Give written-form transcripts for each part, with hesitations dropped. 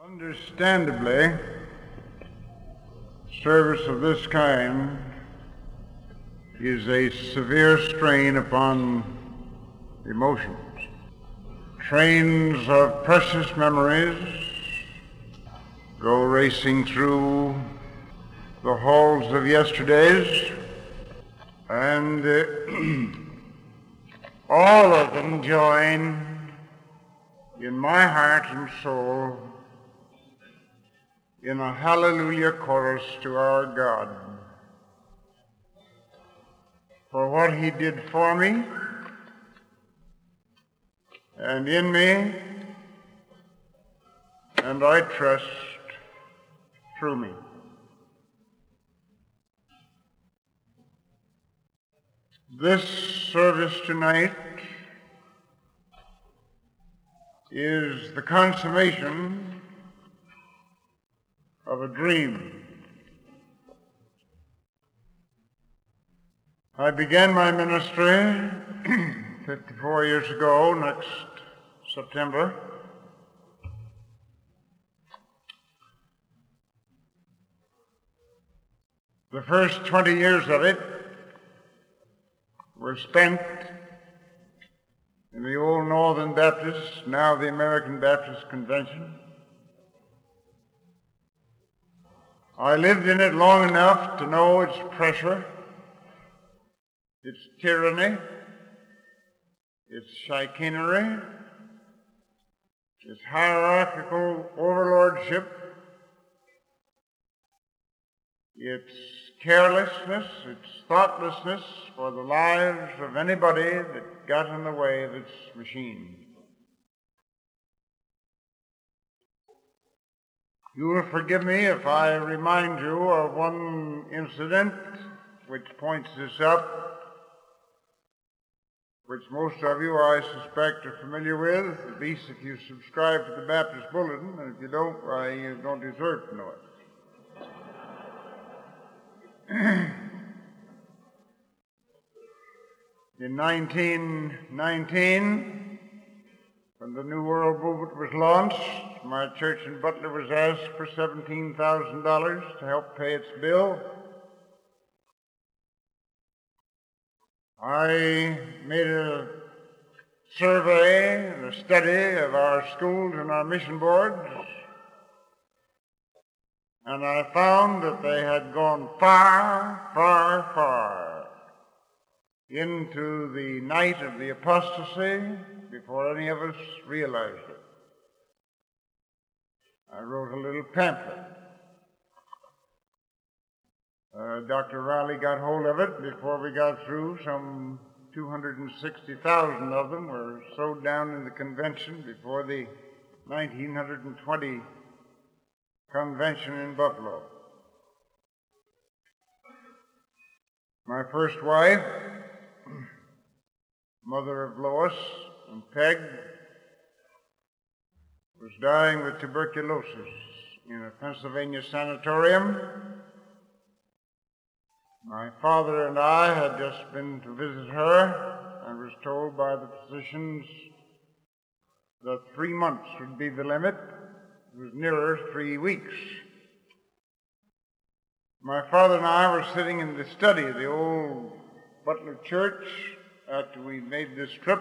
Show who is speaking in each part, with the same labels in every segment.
Speaker 1: Understandably, service of this kind is a severe strain upon emotions. Trains of precious memories go racing through the halls of yesterdays, and all of them join in my heart and soul in a hallelujah chorus to our God for what He did for me and in me, and I trust through me. This service tonight is the consummation of a dream. I began my ministry 54 years ago, next September. The first 20 years of it were spent in the old Northern Baptist, now the American Baptist Convention. I lived in it long enough to know its pressure, its tyranny, its chicanery, its hierarchical overlordship, its carelessness, its thoughtlessness for the lives of anybody that got in the way of its machine. You will forgive me if I remind you of one incident which points this up, which most of you, I suspect, are familiar with, at least if you subscribe to the Baptist Bulletin, and if you don't, why, you don't deserve to know it. In 1919, when the New World Movement was launched, my church in Butler was asked for $17,000 to help pay its bill. I made a survey and a study of our schools and our mission boards, and I found that they had gone far, far, far into the night of the apostasy before any of us realized it. I wrote a little pamphlet. Dr. Riley got hold of it before we got through. Some 260,000 of them were sewed down in the convention before the 1920 convention in Buffalo. My first wife, mother of Lois and Peg, was dying with tuberculosis in a Pennsylvania sanatorium. My father and I had just been to visit her and was told by the physicians that 3 months would be the limit. It was nearer 3 weeks. My father and I were sitting in the study of the old Butler Church after we made this trip.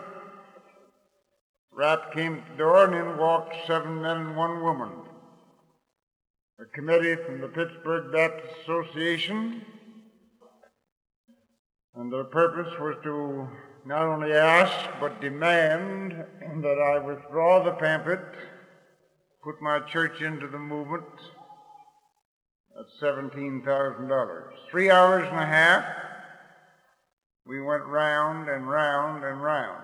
Speaker 1: Rap came to the door, and in walked 7 men and 1 woman. A committee from the Pittsburgh Baptist Association, and their purpose was to not only ask but demand that I withdraw the pamphlet, put my church into the movement at $17,000. 3 hours and a half, we went round and round and round.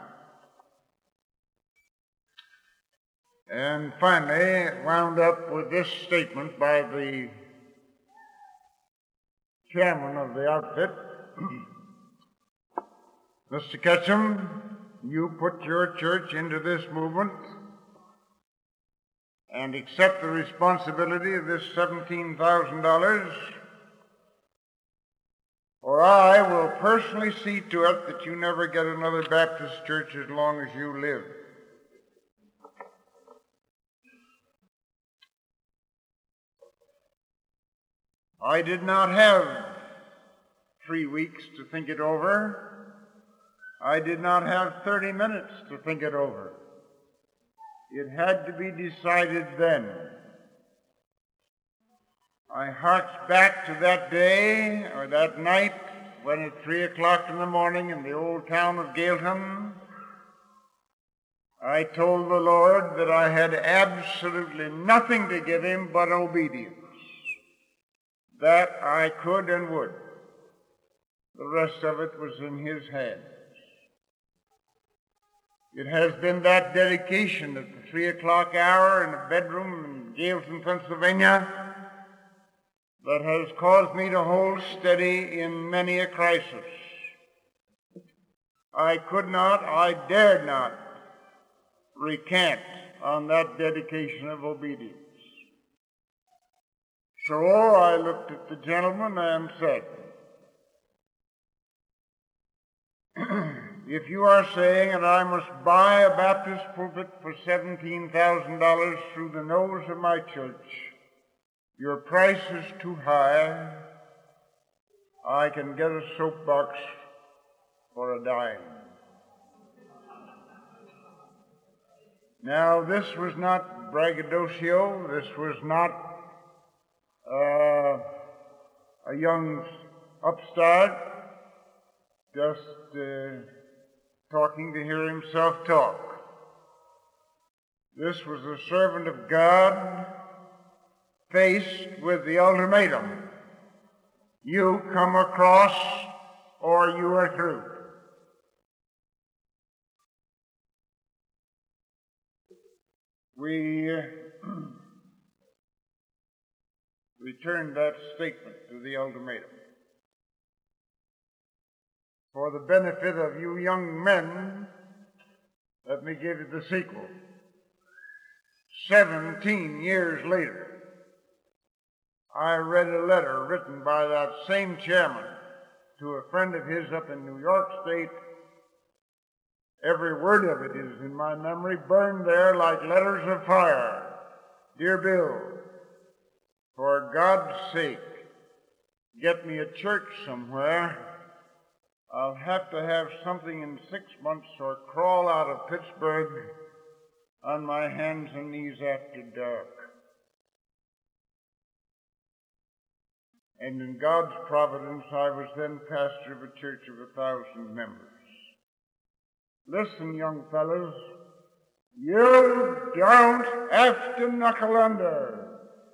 Speaker 1: And finally, it wound up with this statement by the chairman of the outfit. Mr. Ketchum, you put your church into this movement and accept the responsibility of this $17,000, or I will personally see to it that you never get another Baptist church as long as you live. I did not have 3 weeks to think it over. I did not have 30 minutes to think it over. It had to be decided then. I harked back to that day or that night when at 3 o'clock in the morning in the old town of Gaelton, I told the Lord that I had absolutely nothing to give him but obedience. That I could and would. The rest of it was in his hands. It has been that dedication at the 3 o'clock hour in a bedroom in Gaelton, Pennsylvania, that has caused me to hold steady in many a crisis. I could not, I dared not recant on that dedication of obedience. So I looked at the gentleman and said, if you are saying that I must buy a Baptist pulpit for $17,000 through the nose of my church, your price is too high. I can get a soapbox for a dime. Now, this was not braggadocio. This was not a young upstart just talking to hear himself talk. This was a servant of God faced with the ultimatum. You come across or you are through. We returned that statement to the ultimatum. For the benefit of you young men, let me give you the sequel. 17 years later, I read a letter written by that same chairman to a friend of his up in New York State. Every word of it is in my memory, burned there like letters of fire. Dear Bill, for God's sake, get me a church somewhere. I'll have to have something in 6 months or crawl out of Pittsburgh on my hands and knees after dark. And in God's providence, I was then pastor of a church of 1,000 members. Listen, young fellows, you don't have to knuckle under.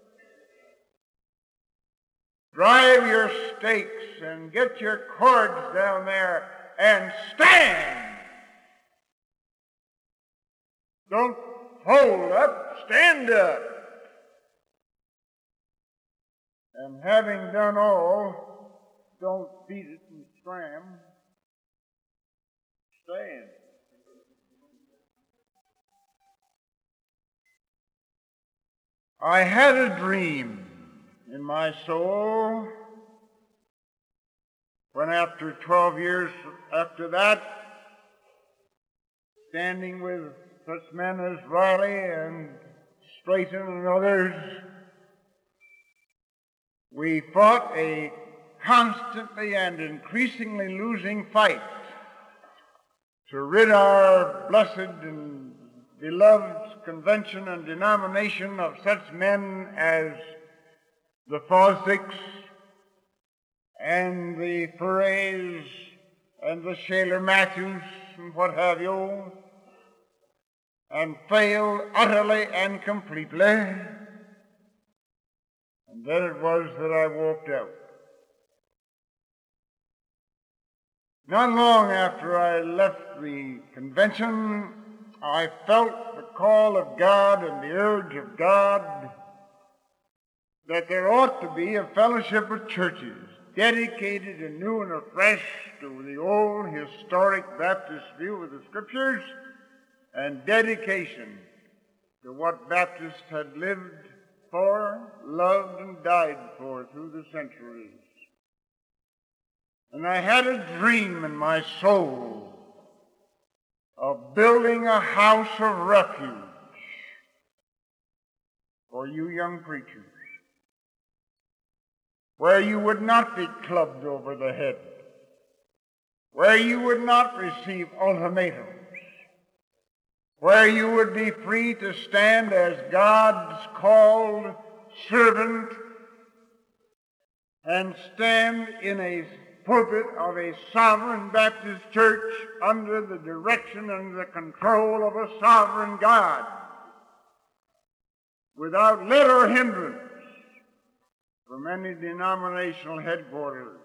Speaker 1: Drive your stakes and get your cords down there and stand. Don't hold up, stand up. And having done all, don't beat it and scram. Stand. I had a dream in my soul when after 12 years after that, standing with such men as Riley and Strayton and others, we fought a constantly and increasingly losing fight to rid our blessed and beloved convention and denomination of such men as the Fosdicks and the Furrays and the Shaler Matthews and what have you, and failed utterly and completely. And then it was that I walked out. Not long after I left the convention, I felt the call of God and the urge of God that there ought to be a fellowship of churches dedicated anew and afresh to the old historic Baptist view of the Scriptures and dedication to what Baptists had lived for, loved, and died for through the centuries. And I had a dream in my soul of building a house of refuge for you young preachers. where you would not be clubbed over the head, where you would not receive ultimatums, where you would be free to stand as God's called servant and stand in a pulpit of a sovereign Baptist church under the direction and the control of a sovereign God, without let or hindrance from any denominational headquarters.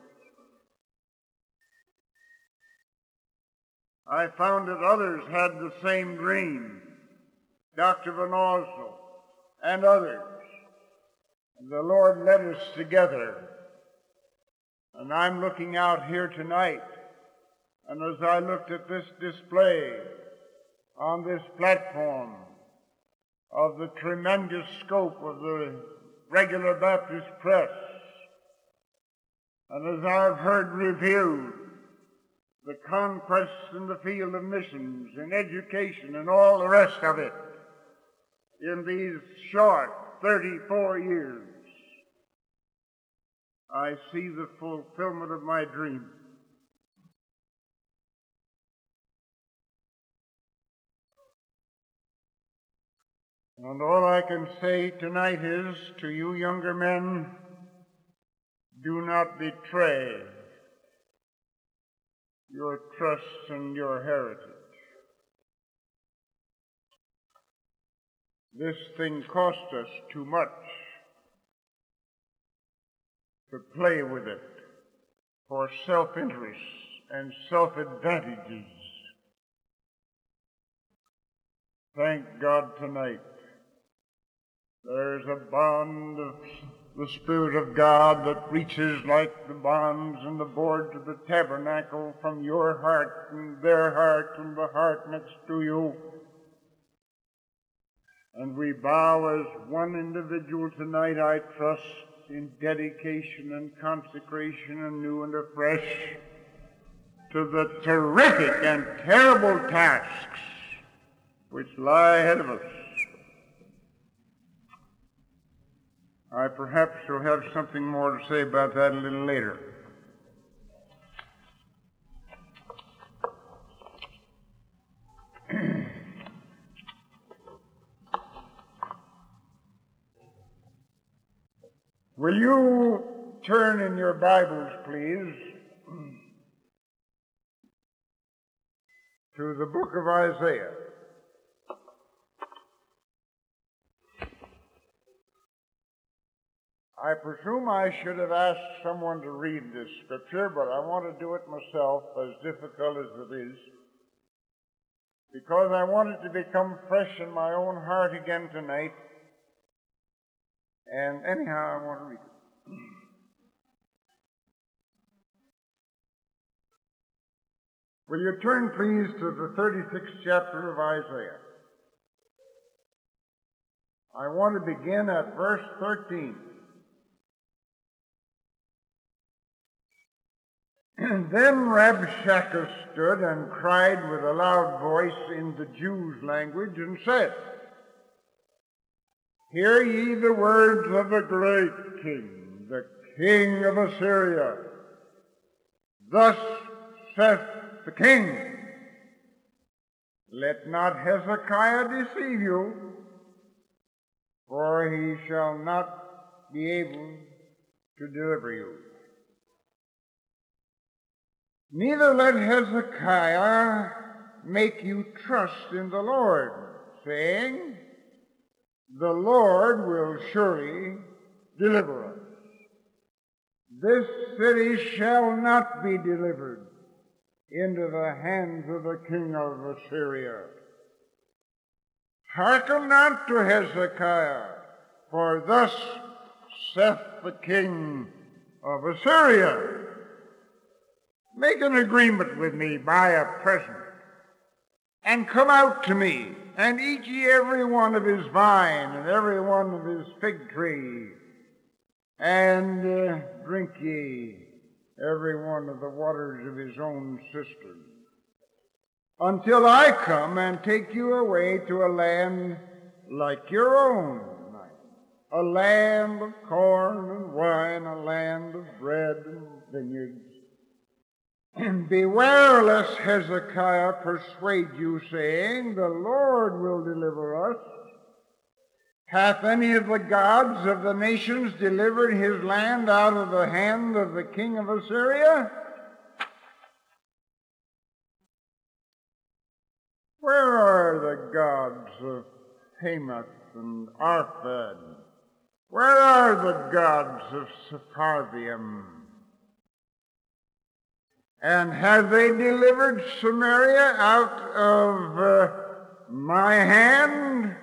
Speaker 1: I found that others had the same dream, Dr. Van Oslo and others. And the Lord led us together. And I'm looking out here tonight, and as I looked at this display on this platform of the tremendous scope of the regular Baptist press, and as I've heard reviewed the conquests in the field of missions and education and all the rest of it in these short 34 years, I see the fulfillment of my dream. And all I can say tonight is, to you younger men, do not betray your trusts and your heritage. This thing cost us too much to play with it for self-interest and self-advantages. Thank God tonight there's a bond of the Spirit of God that reaches like the bonds and the boards of the tabernacle from your heart and their heart and the heart next to you. And we bow as one individual tonight, I trust, in dedication and consecration anew and afresh to the terrific and terrible tasks which lie ahead of us. I perhaps shall have something more to say about that a little later. Will you turn in your Bibles, please, to the book of Isaiah. I presume I should have asked someone to read this scripture, but I want to do it myself, as difficult as it is, because I want it to become fresh in my own heart again tonight. And anyhow, I want to read it. Will you turn, please, to the 36th chapter of Isaiah? I want to begin at verse 13. And then Rabshakeh stood and cried with a loud voice in the Jews' language and said, Hear ye the words of the great king, the king of Assyria. Thus saith the king, Let not Hezekiah deceive you, for he shall not be able to deliver you. Neither let Hezekiah make you trust in the Lord, saying, The Lord will surely deliver us. This city shall not be delivered into the hands of the king of Assyria. Hearken not to Hezekiah, for thus saith the king of Assyria, Make an agreement with me by a present, and come out to me, and eat ye every one of his vine, and every one of his fig tree, and drink ye every one of the waters of his own cistern, until I come and take you away to a land like your own. a land of corn and wine, a land of bread and vineyards. And beware lest Hezekiah persuade you, saying, the Lord will deliver us. Hath any of the gods of the nations delivered his land out of the hand of the king of Assyria? Where are the gods of Hamath and Arpad? Where are the gods of Sepharvaim? And have they delivered Samaria out of my hand?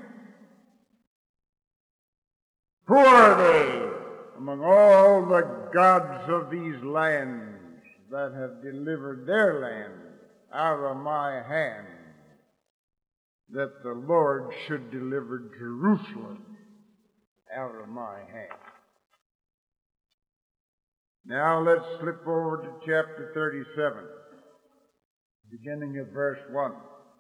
Speaker 1: Who are they among all the gods of these lands that have delivered their land out of my hand, that the Lord should deliver Jerusalem out of my hand? Now let's slip over to chapter 37, beginning at verse 1.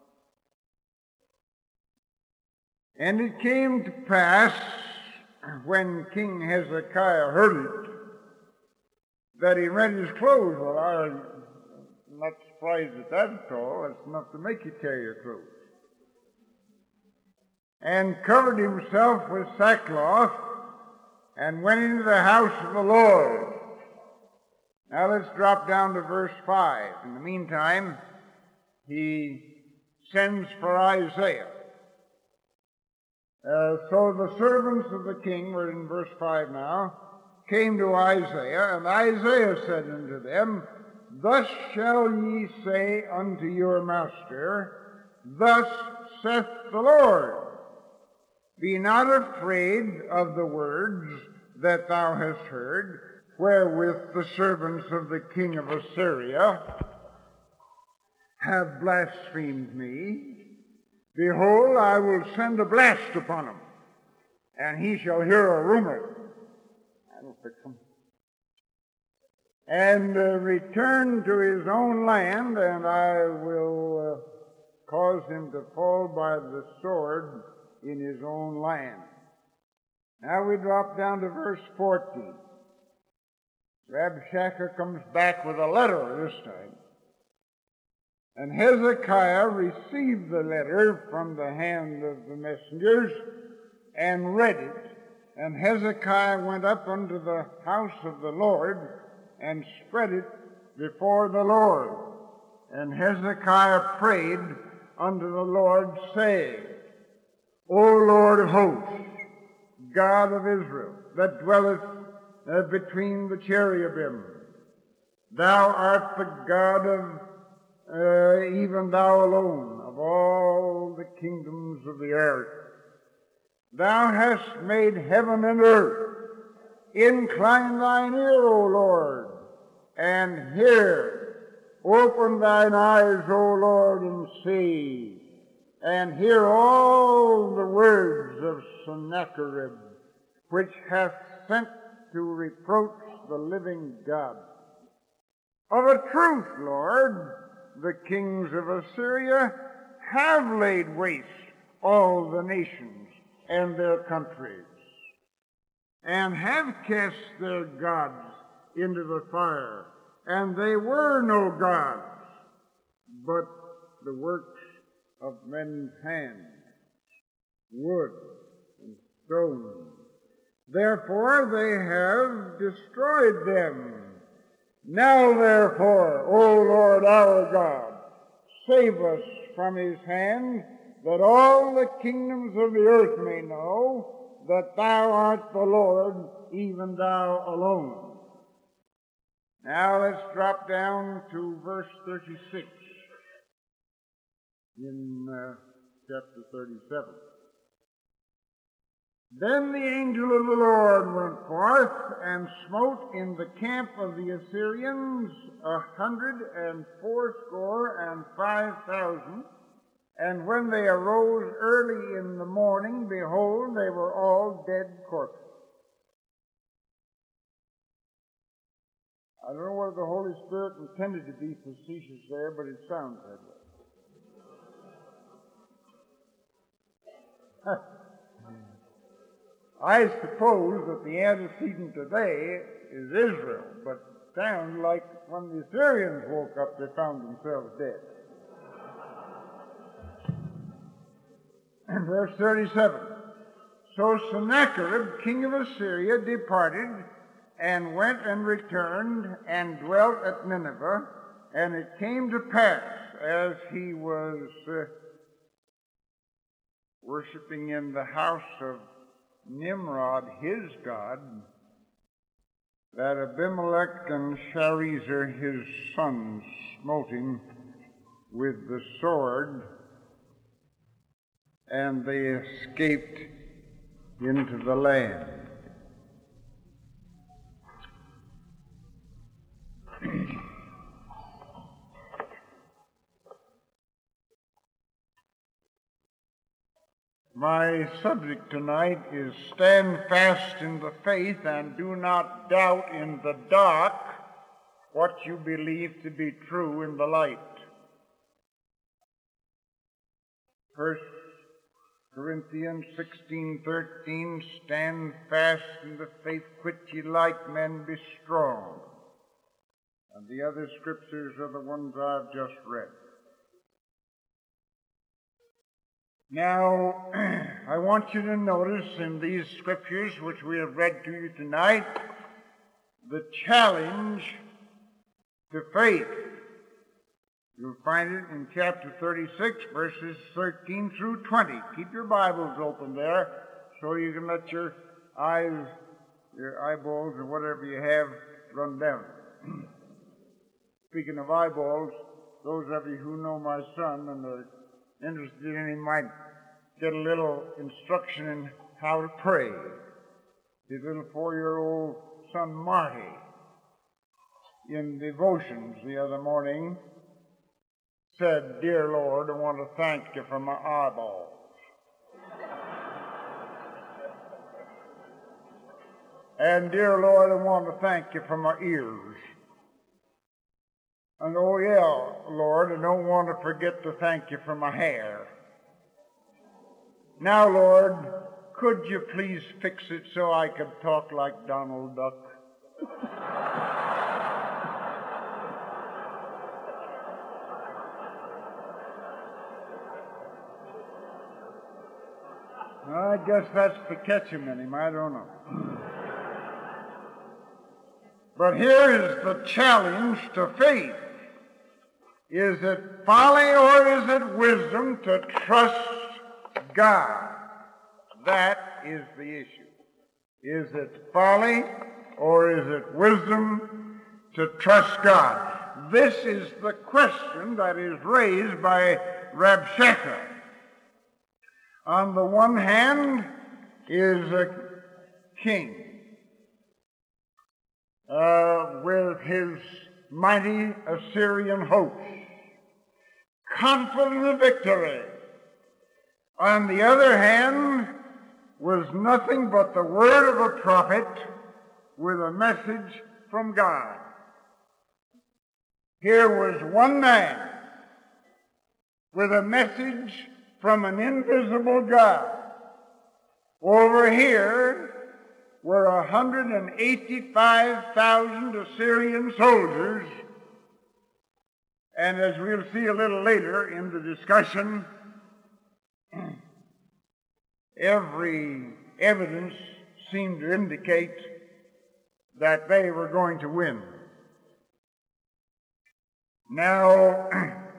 Speaker 1: And it came to pass, when King Hezekiah heard it, that he rent his clothes. Well, I'm not surprised at that at all. That's enough to make you tear your clothes. And covered himself with sackcloth, and went into the house of the Lord. Now let's drop down to verse 5. In the meantime, he sends for Isaiah. So the servants of the king, we're in verse 5 now, came to Isaiah, and Isaiah said unto them, thus shall ye say unto your master, thus saith the Lord, be not afraid of the words that thou hast heard, wherewith the servants of the king of Assyria have blasphemed me. Behold, I will send a blast upon him, and he shall hear a rumor. That'll fix him. And return to his own land, and I will cause him to fall by the sword in his own land. Now we drop down to verse 14. Rabshakeh comes back with a letter this time. And Hezekiah received the letter from the hand of the messengers and read it. And Hezekiah went up unto the house of the Lord and spread it before the Lord. And Hezekiah prayed unto the Lord, saying, O Lord of hosts, God of Israel, that dwelleth between the cherubim, thou art the God of even thou alone, of all the kingdoms of the earth. Thou hast made heaven and earth. Incline thine ear, O Lord, and hear. Open thine eyes, O Lord, and see, and hear all the words of Sennacherib, which hath sent to reproach the living God. Of a truth, Lord, the kings of Assyria have laid waste all the nations and their countries, and have cast their gods into the fire, and they were no gods, but the works of men's hands, wood and stone. Therefore they have destroyed them. Now therefore, O Lord our God, save us from his hand, that all the kingdoms of the earth may know that thou art the Lord, even thou alone. Now let's drop down to verse 36 in chapter 37. Then the angel of the Lord went forth and smote in the camp of the Assyrians 185,000. And when they arose early in the morning, behold, they were all dead corpses. I don't know whether the Holy Spirit intended to be facetious there, but it sounds that way. I suppose that the antecedent today is Israel, but sounds like when the Assyrians woke up, they found themselves dead. And verse 37, so Sennacherib, king of Assyria, departed and went and returned and dwelt at Nineveh, and it came to pass, as he was worshiping in the house of Nimrod, his god, that Abimelech and Sharezer, his sons, smote him with the sword, and they escaped into the land. My subject tonight is stand fast in the faith and do not doubt in the dark what you believe to be true in the light. 1 Corinthians 16:13, stand fast in the faith, quit ye like men, be strong. And the other scriptures are the ones I've just read. Now, I want you to notice in these scriptures which we have read to you tonight, the challenge to faith. You'll find it in chapter 36, verses 13 through 20. Keep your Bibles open there so you can let your eyes, your eyeballs, or whatever you have run down. Speaking of eyeballs, those of you who know my son and are interested in him might get a little instruction in how to pray. His little 4-year-old son Marty, in devotions the other morning, said, "Dear Lord, I want to thank you for my eyeballs." And dear Lord, I want to thank you for my ears. And oh yeah, Lord, I don't want to forget to thank you for my hair. Now, Lord, could you please fix it so I could talk like Donald Duck? I guess that's to catch him in him, I don't know. But here is the challenge to faith. Is it folly or is it wisdom to trust God? That is the issue. Is it folly or is it wisdom to trust God? This is the question that is raised by Rabshakeh. On the one hand is a king with his mighty Assyrian host, confident of victory. On the other hand was nothing but the word of a prophet with a message from God. Here was one man with a message from an invisible God. Over here were 185,000 Assyrian soldiers, and as we'll see a little later in the discussion, every evidence seemed to indicate that they were going to win. Now,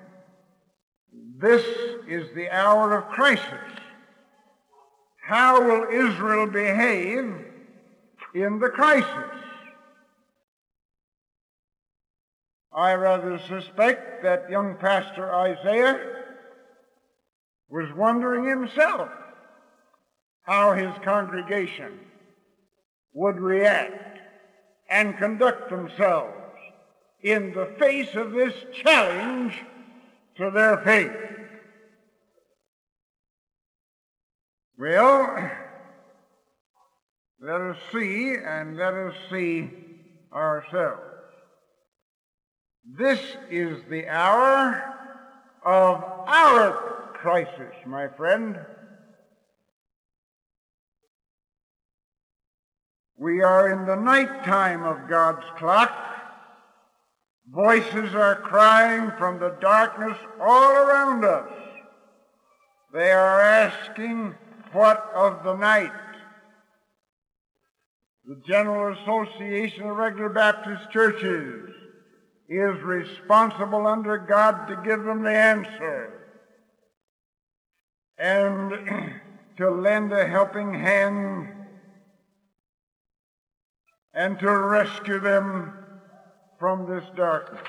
Speaker 1: this is the hour of crisis. How will Israel behave in the crisis? I rather suspect that young Pastor Isaiah was wondering himself how his congregation would react and conduct themselves in the face of this challenge to their faith. Well, let us see, and let us see ourselves. This is the hour of our crisis, my friend. We are in the night time of God's clock. Voices are crying from the darkness all around us. They are asking, what of the night? The General Association of Regular Baptist Churches is responsible under God to give them the answer and to lend a helping hand and to rescue them from this darkness.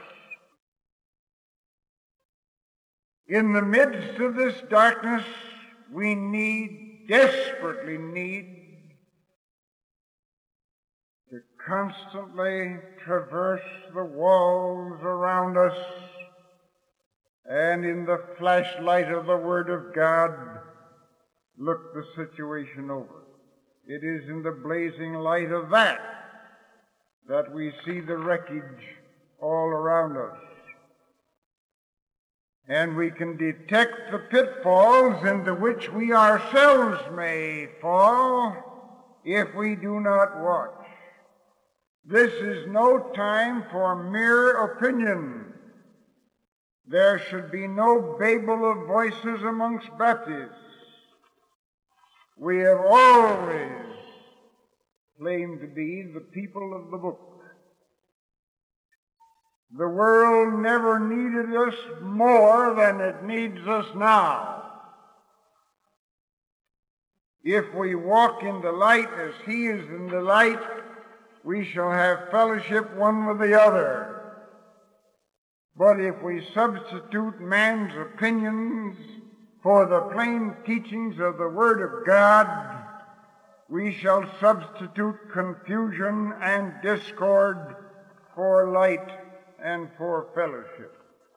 Speaker 1: In the midst of this darkness, we desperately need, to constantly traverse the walls around us and in the flashlight of the Word of God look the situation over. It is in the blazing light of that we see the wreckage all around us. And we can detect the pitfalls into which we ourselves may fall if we do not watch. This is no time for mere opinion. There should be no babel of voices amongst Baptists. We have always claimed to be the people of the book. The world never needed us more than it needs us now. If we walk in the light as He is in the light, we shall have fellowship one with the other. But if we substitute man's opinions for the plain teachings of the Word of God, we shall substitute confusion and discord for light and for fellowship.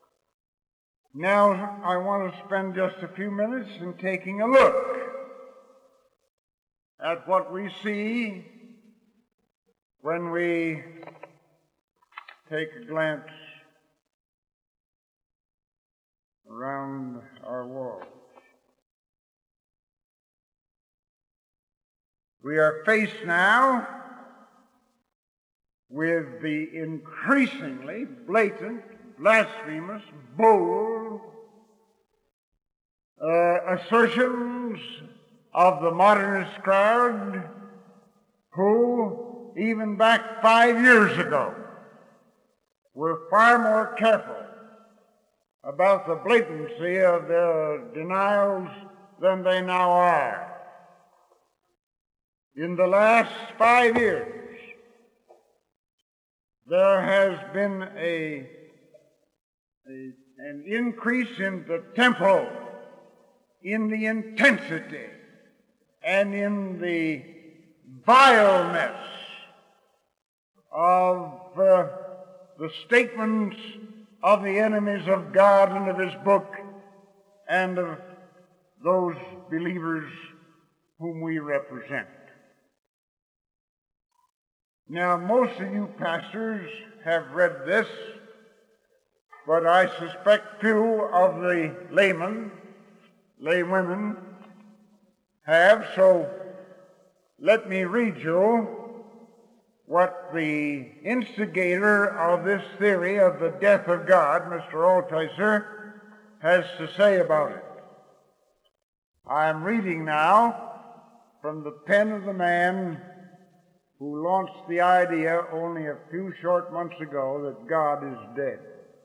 Speaker 1: Now I want to spend just a few minutes in taking a look at what we see when we take a glance around our walls. We are faced now with the increasingly blatant, blasphemous, bold assertions of the modernist crowd who, even back 5 years ago, were far more careful about the blatancy of their denials than they now are. In the last 5 years, there has been an increase in the tempo, in the intensity, and in the vileness of the statements of the enemies of God and of His book and of those believers whom we represent. Now, most of you pastors have read this, but I suspect few of the laywomen have, so let me read you what the instigator of this theory of the death of God, Mr. Altizer, has to say about it. I am reading now from the pen of the man who launched the idea only a few short months ago that God is dead.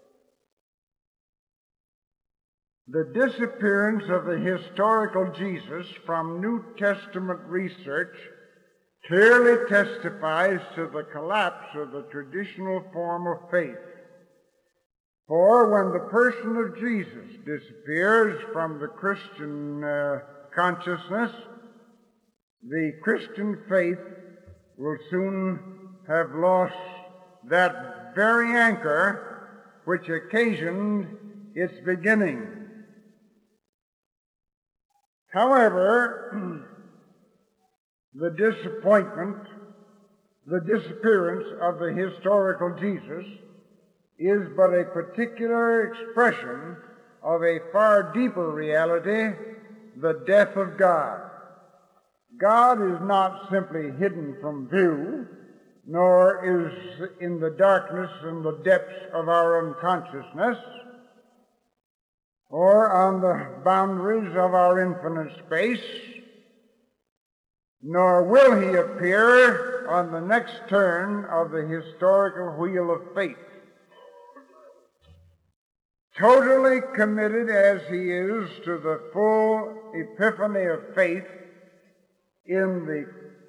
Speaker 1: The disappearance of the historical Jesus from New Testament research clearly testifies to the collapse of the traditional form of faith. For when the person of Jesus disappears from the Christian consciousness, the Christian faith will soon have lost that very anchor which occasioned its beginning. However, the disappearance of the historical Jesus is but a particular expression of a far deeper reality, the death of God. God is not simply hidden from view, nor is in the darkness and the depths of our unconsciousness, or on the boundaries of our infinite space, nor will he appear on the next turn of the historical wheel of fate. Totally committed as he is to the full epiphany of faith in the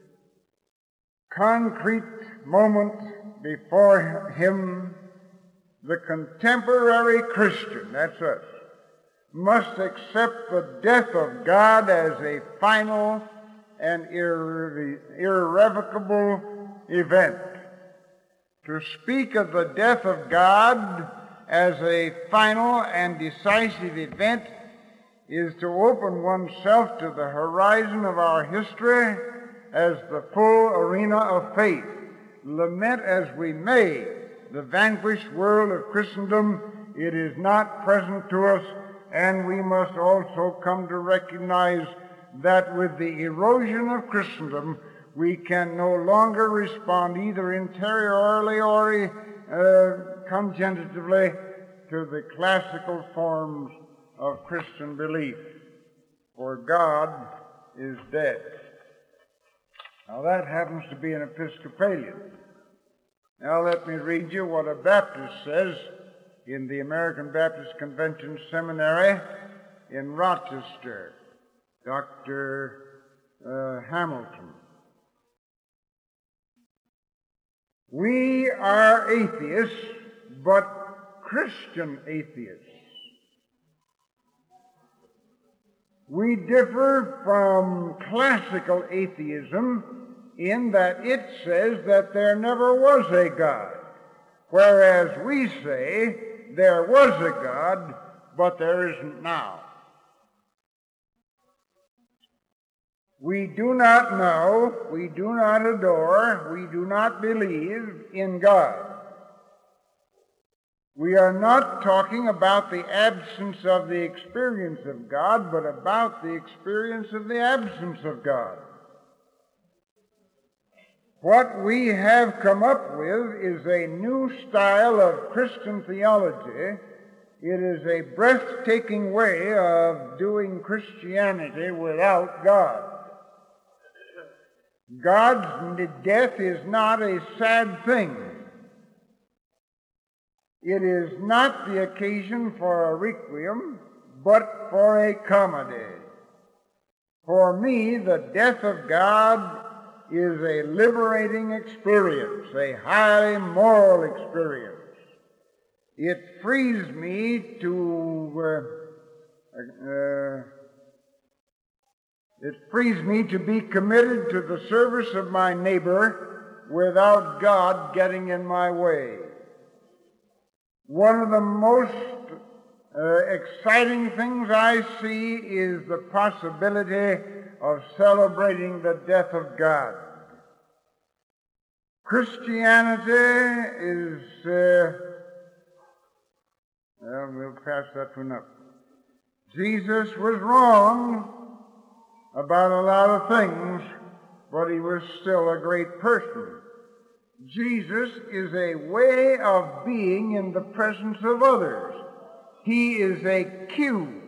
Speaker 1: concrete moment before him, the contemporary Christian, that's us, must accept the death of God as a final and irrevocable event. To speak of the death of God as a final and decisive event is to open oneself to the horizon of our history as the full arena of faith. Lament as we may the vanquished world of Christendom, it is not present to us, and we must also come to recognize that with the erosion of Christendom, we can no longer respond either interiorly or congenitively to the classical forms of Christian belief, for God is dead. Now that happens to be an Episcopalian. Now let me read you what a Baptist says in the American Baptist Convention Seminary in Rochester, Dr. Hamilton. We are atheists, but Christian atheists. We differ from classical atheism in that it says that there never was a God, whereas we say there was a God, but there isn't now. We do not know, we do not adore, we do not believe in God. We are not talking about the absence of the experience of God, but about the experience of the absence of God. What we have come up with is a new style of Christian theology. It is a breathtaking way of doing Christianity without God. God's death is not a sad thing. It is not the occasion for a requiem, but for a comedy. For me, the death of God is a liberating experience, a highly moral experience. It frees me to be committed to the service of my neighbor without God getting in my way. One of the most exciting things I see is the possibility of celebrating the death of God. Christianity is, we'll pass that one up. Jesus was wrong about a lot of things, but he was still a great person. Jesus is a way of being in the presence of others. He is a clue,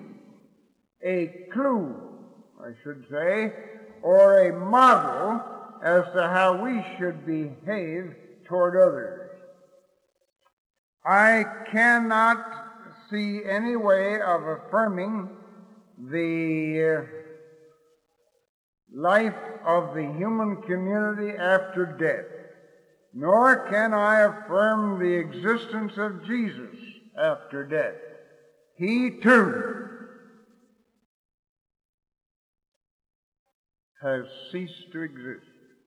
Speaker 1: I should say, or a model as to how we should behave toward others. I cannot see any way of affirming the life of the human community after death, nor can I affirm the existence of Jesus after death. He too has ceased to exist.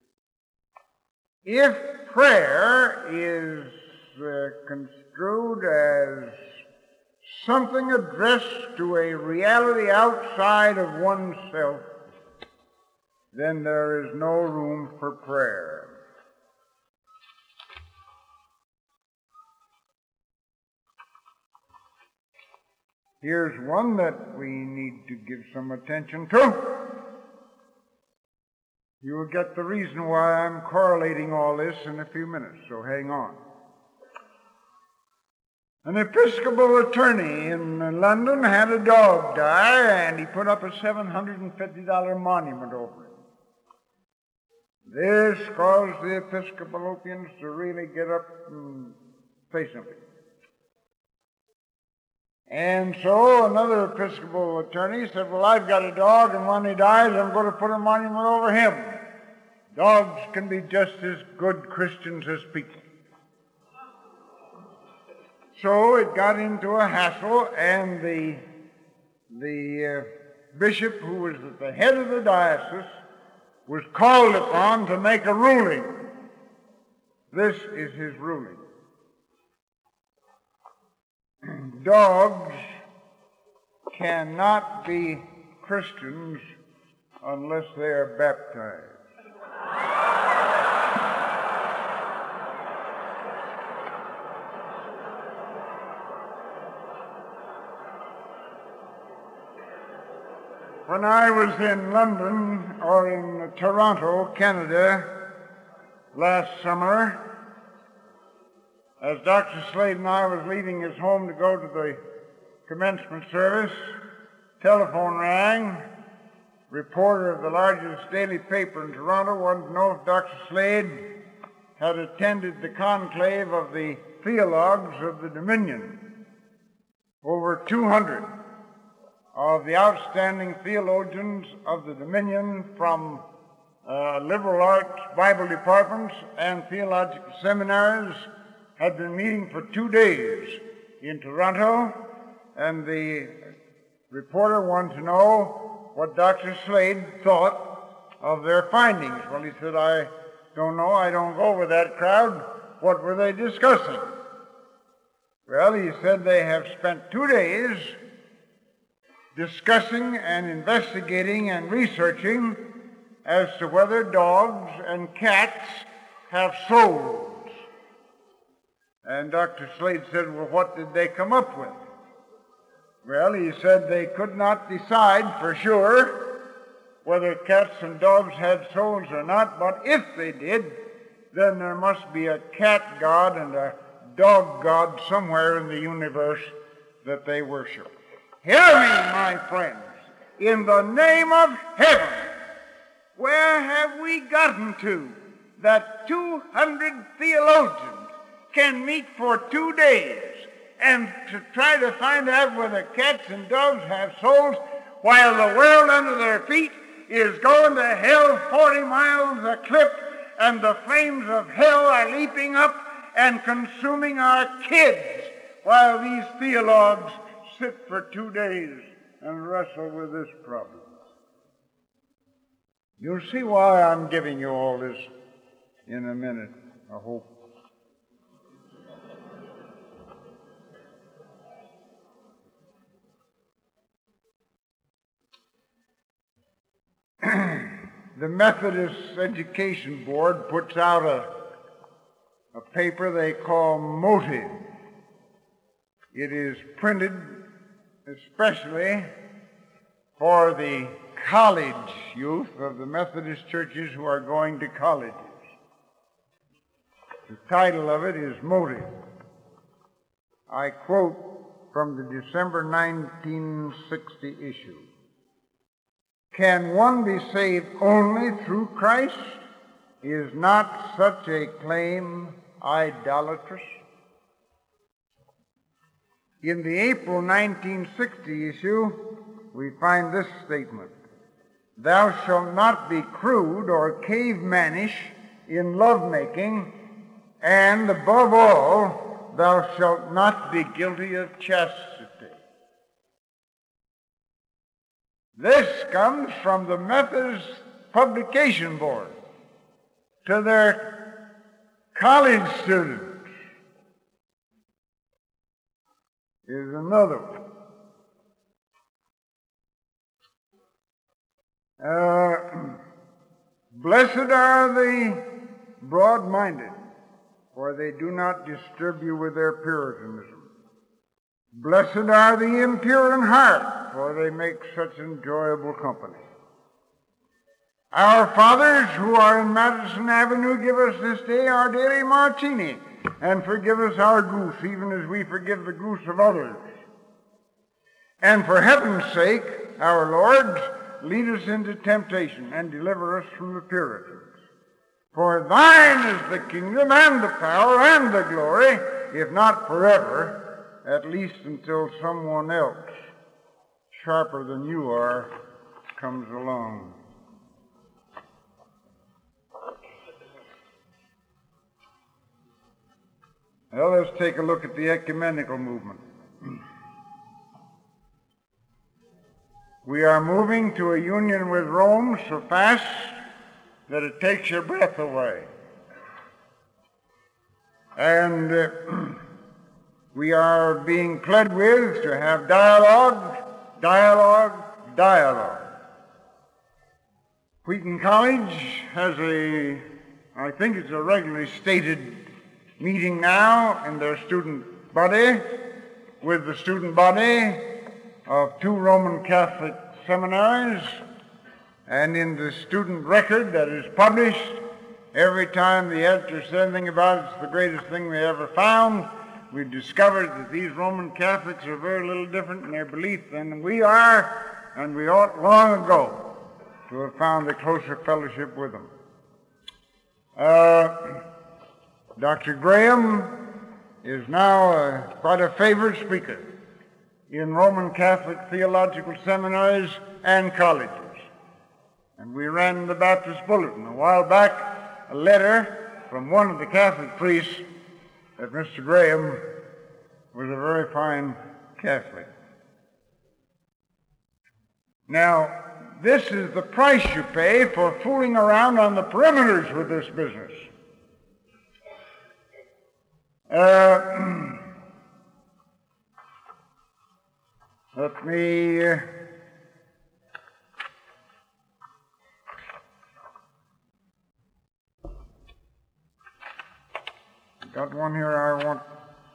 Speaker 1: If prayer is construed as something addressed to a reality outside of oneself, then there is no room for prayer. Here's one that we need to give some attention to. You will get the reason why I'm correlating all this in a few minutes, so hang on. An Episcopal attorney in London had a dog die, and he put up a $750 monument over it. This caused the Episcopalians to really get up and say something. And so another Episcopal attorney said, well, I've got a dog, and when he dies, I'm going to put a monument over him. Dogs can be just as good Christians as people. So it got into a hassle, and the bishop, who was at the head of the diocese, was called upon to make a ruling. This is his ruling. Dogs cannot be Christians unless they are baptized. When I was in London or in Toronto, Canada, last summer, as Dr. Slade and I was leaving his home to go to the commencement service, telephone rang. Reporter of the largest daily paper in Toronto wanted to know if Dr. Slade had attended the conclave of the theologues of the Dominion. Over 200 of the outstanding theologians of the Dominion from liberal arts Bible departments and theological seminaries had been meeting for 2 days in Toronto, and the reporter wanted to know what Dr. Slade thought of their findings. Well, he said, I don't know, I don't go with that crowd. What were they discussing? Well, he said they have spent 2 days discussing and investigating and researching as to whether dogs and cats have souls. And Dr. Slade said, well, what did they come up with? Well, he said they could not decide for sure whether cats and dogs had souls or not, but if they did, then there must be a cat god and a dog god somewhere in the universe that they worship. Hear me, my friends, in the name of heaven, where have we gotten to that 200 theologians can meet for 2 days and to try to find out whether cats and dogs have souls while the world under their feet is going to hell 40 miles a clip, and the flames of hell are leaping up and consuming our kids while these theologues sit for 2 days and wrestle with this problem. You'll see why I'm giving you all this in a minute, I hope. The Methodist Education Board puts out a paper they call Motive. It is printed especially for the college youth of the Methodist churches who are going to colleges. The title of it is Motive. I quote from the December 1960 issue. Can one be saved only through Christ? Is not such a claim idolatrous? In the April 1960 issue, we find this statement. Thou shalt not be crude or cavemanish in lovemaking, and above all, thou shalt not be guilty of chastity. This comes from the Methodist Publication Board to their college students. Here's another one. Blessed are the broad-minded, for they do not disturb you with their Puritanism. Blessed are the impure in heart, for they make such enjoyable company. Our fathers who are in Madison Avenue, give us this day our daily martini, and forgive us our goose, even as we forgive the goose of others. And for heaven's sake, our Lord, lead us into temptation, and deliver us from the Puritans. For thine is the kingdom, and the power, and the glory, if not forever, at least until someone else, sharper than you are, comes along. Well, let's take a look at the ecumenical movement. We are moving to a union with Rome so fast that it takes your breath away. And we are being pled with to have dialogue, dialogue, dialogue. Wheaton College has I think it's a regularly stated meeting now in their student body with the student body of 2 Roman Catholic seminaries, and in the student record that is published, every time the editor says anything about it, it's the greatest thing they ever found. We've discovered that these Roman Catholics are very little different in their belief than we are, and we ought long ago to have found a closer fellowship with them. Dr. Graham is now quite a favored speaker in Roman Catholic theological seminaries and colleges. And we ran in the Baptist Bulletin a while back a letter from one of the Catholic priests that Mr. Graham was a very fine Catholic. Now, this is the price you pay for fooling around on the perimeters with this business. Let me got one here I want.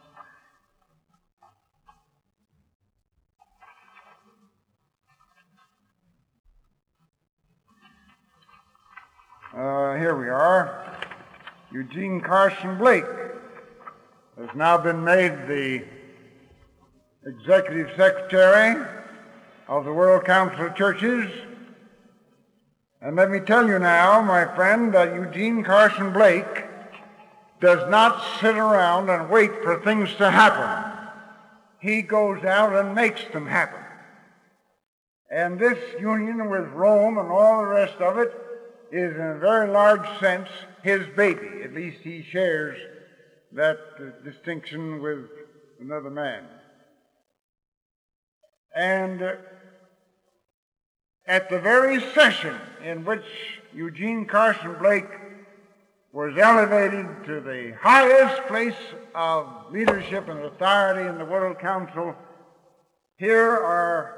Speaker 1: Here we are. Eugene Carson Blake has now been made the Executive Secretary of the World Council of Churches. And let me tell you now, my friend, that Eugene Carson Blake does not sit around and wait for things to happen. He goes out and makes them happen. And this union with Rome and all the rest of it is in a very large sense his baby. At least he shares that distinction with another man. And at the very session in which Eugene Carson Blake was elevated to the highest place of leadership and authority in the World Council, here are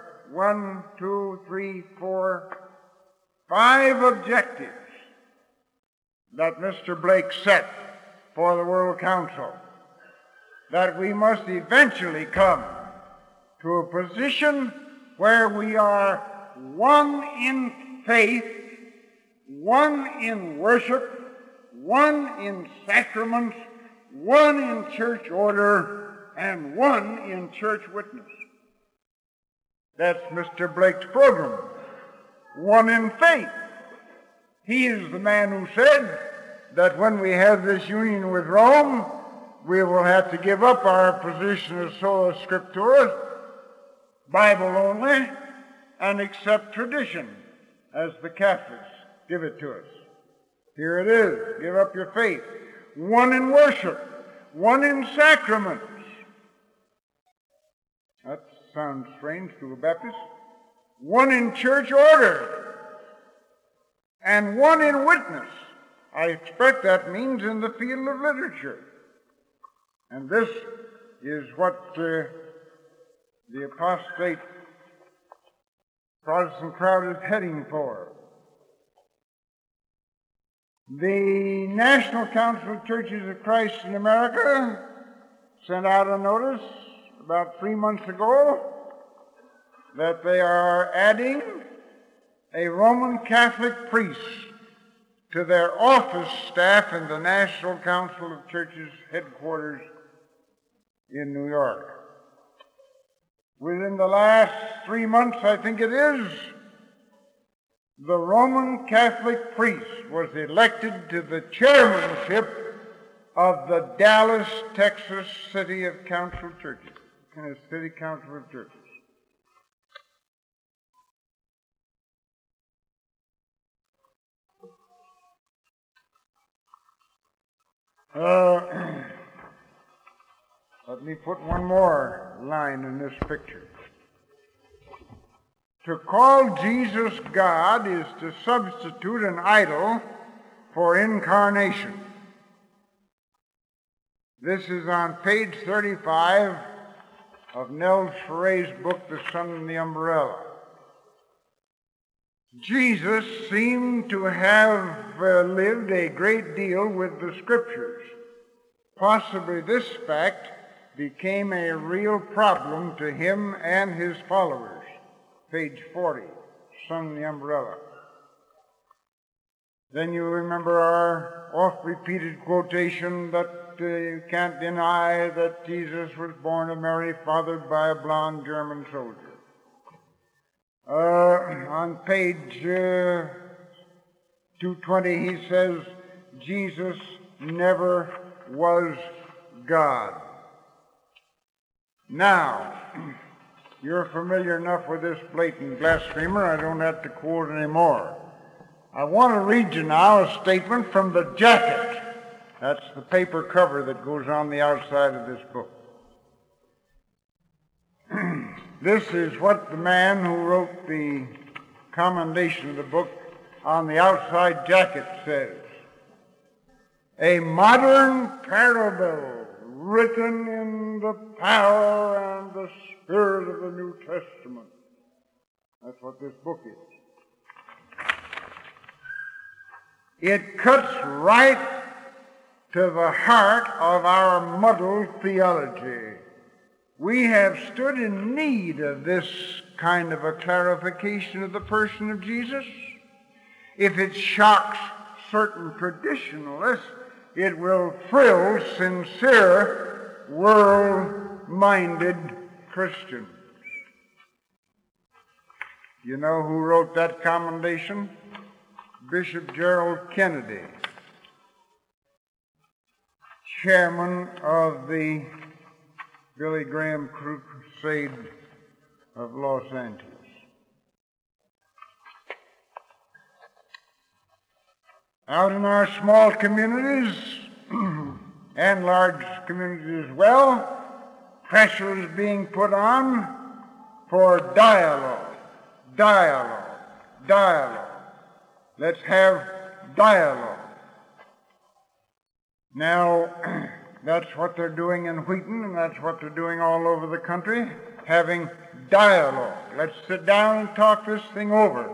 Speaker 1: 5 objectives that Mr. Blake set for the World Council, that we must eventually come to a position where we are one in faith, one in worship, one in sacraments, one in church order, and one in church witness. That's Mr. Blake's program. One in faith. He is the man who said that when we have this union with Rome, we will have to give up our position as sola scriptura, Bible only, and accept tradition as the Catholics give it to us. Here it is. Give up your faith. One in worship. One in sacraments. That sounds strange to a Baptist. One in church order. And one in witness. I expect that means in the field of literature. And this is what the apostate Protestant crowd is heading for. The National Council of Churches of Christ in America sent out a notice about 3 months ago that they are adding a Roman Catholic priest to their office staff in the National Council of Churches headquarters in New York. Within the last 3 months, I think it is, the Roman Catholic priest was elected to the chairmanship of the Dallas, Texas City of Council Churches, City Council of Churches. Let me put one more line in this picture. To call Jesus God is to substitute an idol for incarnation. This is on page 35 of Nels Ferre's book, The Sun and the Umbrella. Jesus seemed to have lived a great deal with the Scriptures. Possibly this fact became a real problem to him and his followers. Page 40, Sun and the Umbrella. Then you remember our oft-repeated quotation that you can't deny that Jesus was born of Mary, fathered by a blonde German soldier. On page 220, he says, Jesus never was God. Now, you're familiar enough with this blatant blasphemer, I don't have to quote anymore. I want to read you now a statement from the jacket. That's the paper cover that goes on the outside of this book. This is what the man who wrote the commendation of the book on the outside jacket says. A modern parable written in the power and the spirit of the New Testament. That's what this book is. It cuts right to the heart of our muddled theology. We have stood in need of this kind of a clarification of the person of Jesus. If it shocks certain traditionalists, it will thrill sincere, world-minded Christians. You know who wrote that commendation? Bishop Gerald Kennedy, chairman of the Billy Graham Crusade of Los Angeles. Out in our small communities and large communities as well, pressure is being put on for dialogue. Let's have dialogue. Now, that's what they're doing in Wheaton, and that's what they're doing all over the country, having dialogue. Let's sit down and talk this thing over.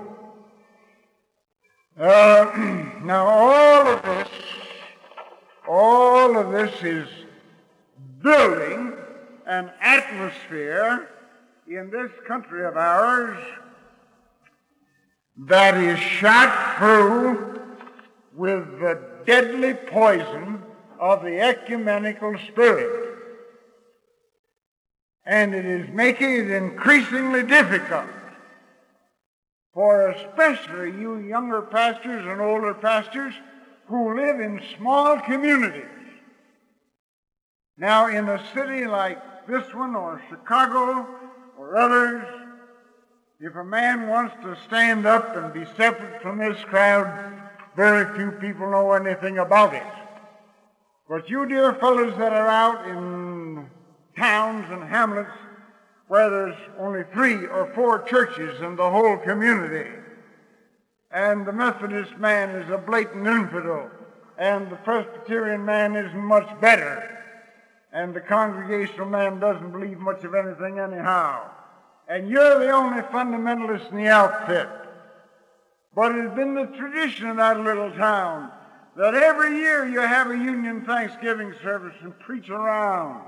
Speaker 1: Now, all of this is building an atmosphere in this country of ours that is shot through with the deadly poison of the ecumenical spirit. And it is making it increasingly difficult for especially you younger pastors and older pastors who live in small communities. Now, in a city like this one or Chicago or others, if a man wants to stand up and be separate from this crowd, very few people know anything about it. But you dear fellows that are out in towns and hamlets where there's only 3 or 4 churches in the whole community, and the Methodist man is a blatant infidel, and the Presbyterian man isn't much better, and the Congregational man doesn't believe much of anything anyhow, and you're the only fundamentalist in the outfit. But it has been the tradition of that little town that every year you have a Union Thanksgiving service and preach around.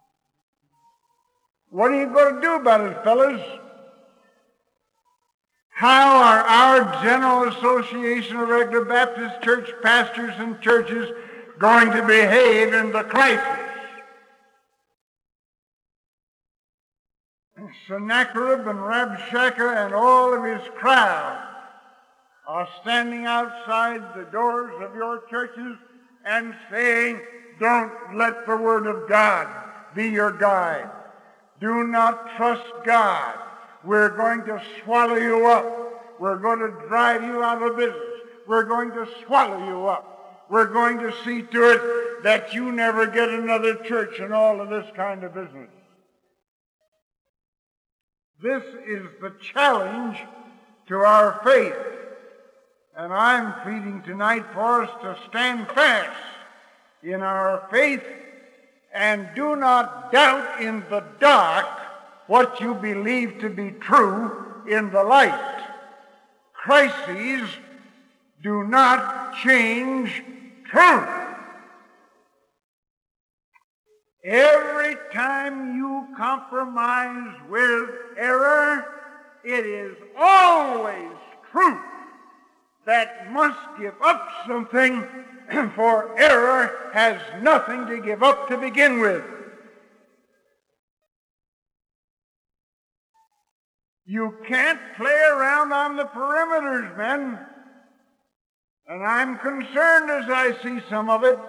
Speaker 1: What are you going to do about it, fellas? How are our General Association of Regular Baptist Church pastors and churches going to behave in the crisis? Sennacherib and Rabshakeh and all of his crowd are standing outside the doors of your churches and saying, don't let the Word of God be your guide. Do not trust God. We're going to swallow you up. We're going to drive you out of business. We're going to swallow you up. We're going to see to it that you never get another church in all of this kind of business. This is the challenge to our faith. And I'm pleading tonight for us to stand fast in our faith and do not doubt in the dark what you believe to be true in the light. Crises do not change truth. Every time you compromise with error, it is always truth that must give up something, for error has nothing to give up to begin with. You can't play around on the perimeters, men. And I'm concerned as I see some of it.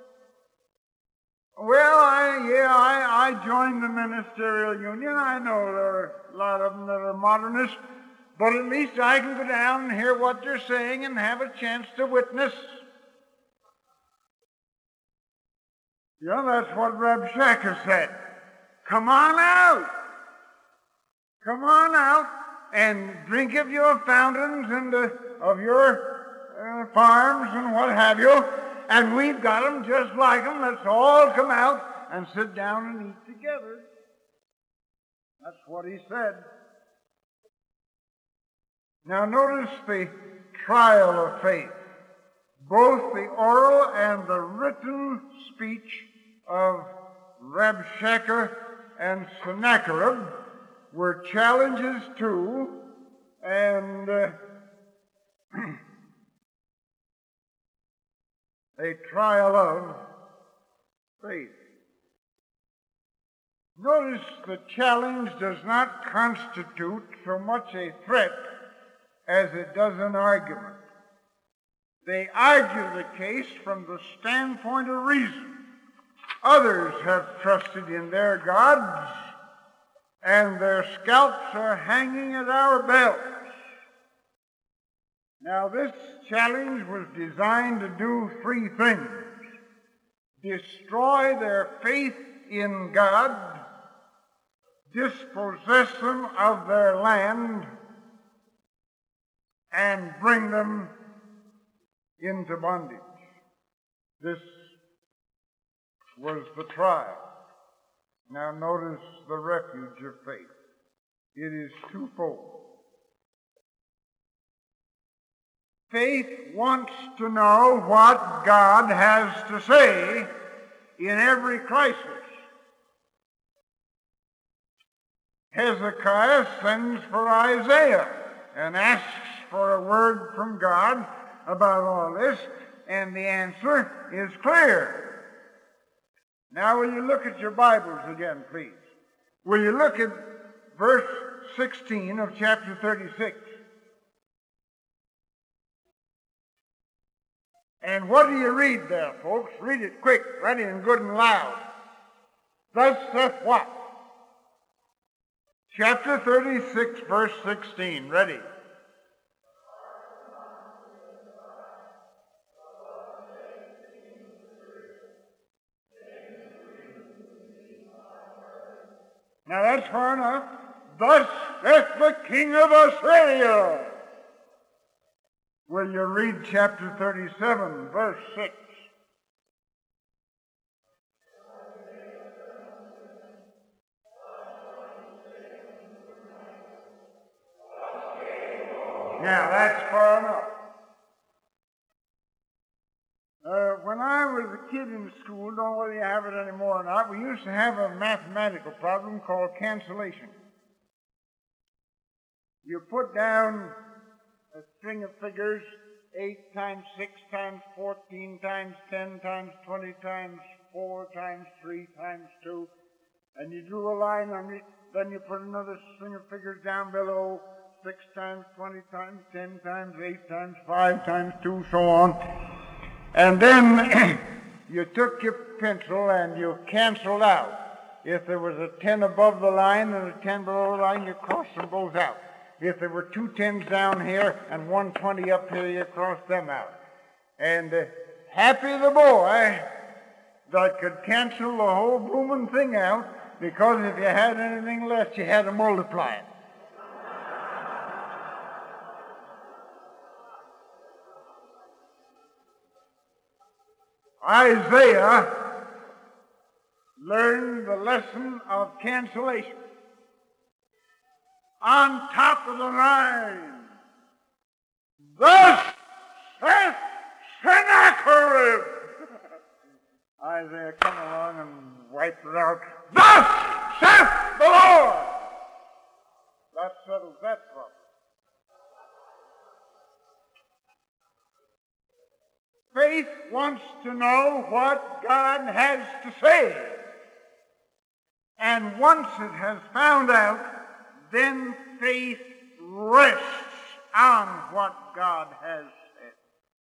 Speaker 1: Well, I joined the Ministerial Union. I know there are a lot of them that are modernists, but at least I can go down and hear what they're saying and have a chance to witness. You know, that's what Rabshakeh said. Come on out. Come on out and drink of your fountains and of your farms and what have you. And we've got them just like them. Let's all come out and sit down and eat together. That's what he said. Now notice the trial of faith. Both the oral and the written speech of Rabshakeh and Sennacherib were challenges to and a trial of faith. Notice the challenge does not constitute so much a threat as it does an argument. They argue the case from the standpoint of reason. Others have trusted in their gods, and their scalps are hanging at our belts. Now, this challenge was designed to do three things: destroy their faith in God, dispossess them of their land, and bring them into bondage. This was the trial. Now notice the refuge of faith. It is twofold. Faith wants to know what God has to say in every crisis. Hezekiah sends for Isaiah and asks for a word from God about all this, and the answer is clear. Now will you look at your Bibles again, please? Will you look at verse 16 of chapter 36? And what do you read there, folks? Read it quick, ready and good and loud. Thus saith what? Chapter 36, verse 16. Ready? Now that's far enough. Thus saith the king of Assyria. Will you read chapter 37, verse 6? Now that's far enough. When I was a kid in school, don't know whether you have it anymore or not, we used to have a mathematical problem called cancellation. you put down a string of figures, 8 times 6 times 14 times 10 times 20 times 4 times 3 times 2, and you drew a line on it. Then you put another string of figures down below, 6 times 20 times 10 times 8 times 5 times 2, so on. And then you took your pencil and you canceled out. If there was a 10 above the line and a 10 below the line, you crossed them both out. If there were 2 10s down here and 1 20 up here, you crossed them out. And happy the boy that could cancel the whole blooming thing out, because if you had anything left, you had to multiply it. Isaiah learned the lesson of cancellation. On top of the line, thus saith Sennacherib. Isaiah come along and wiped it out. Thus saith the Lord. That settles that problem. Faith wants to know what God has to say. And once it has found out, then faith rests on what God has said.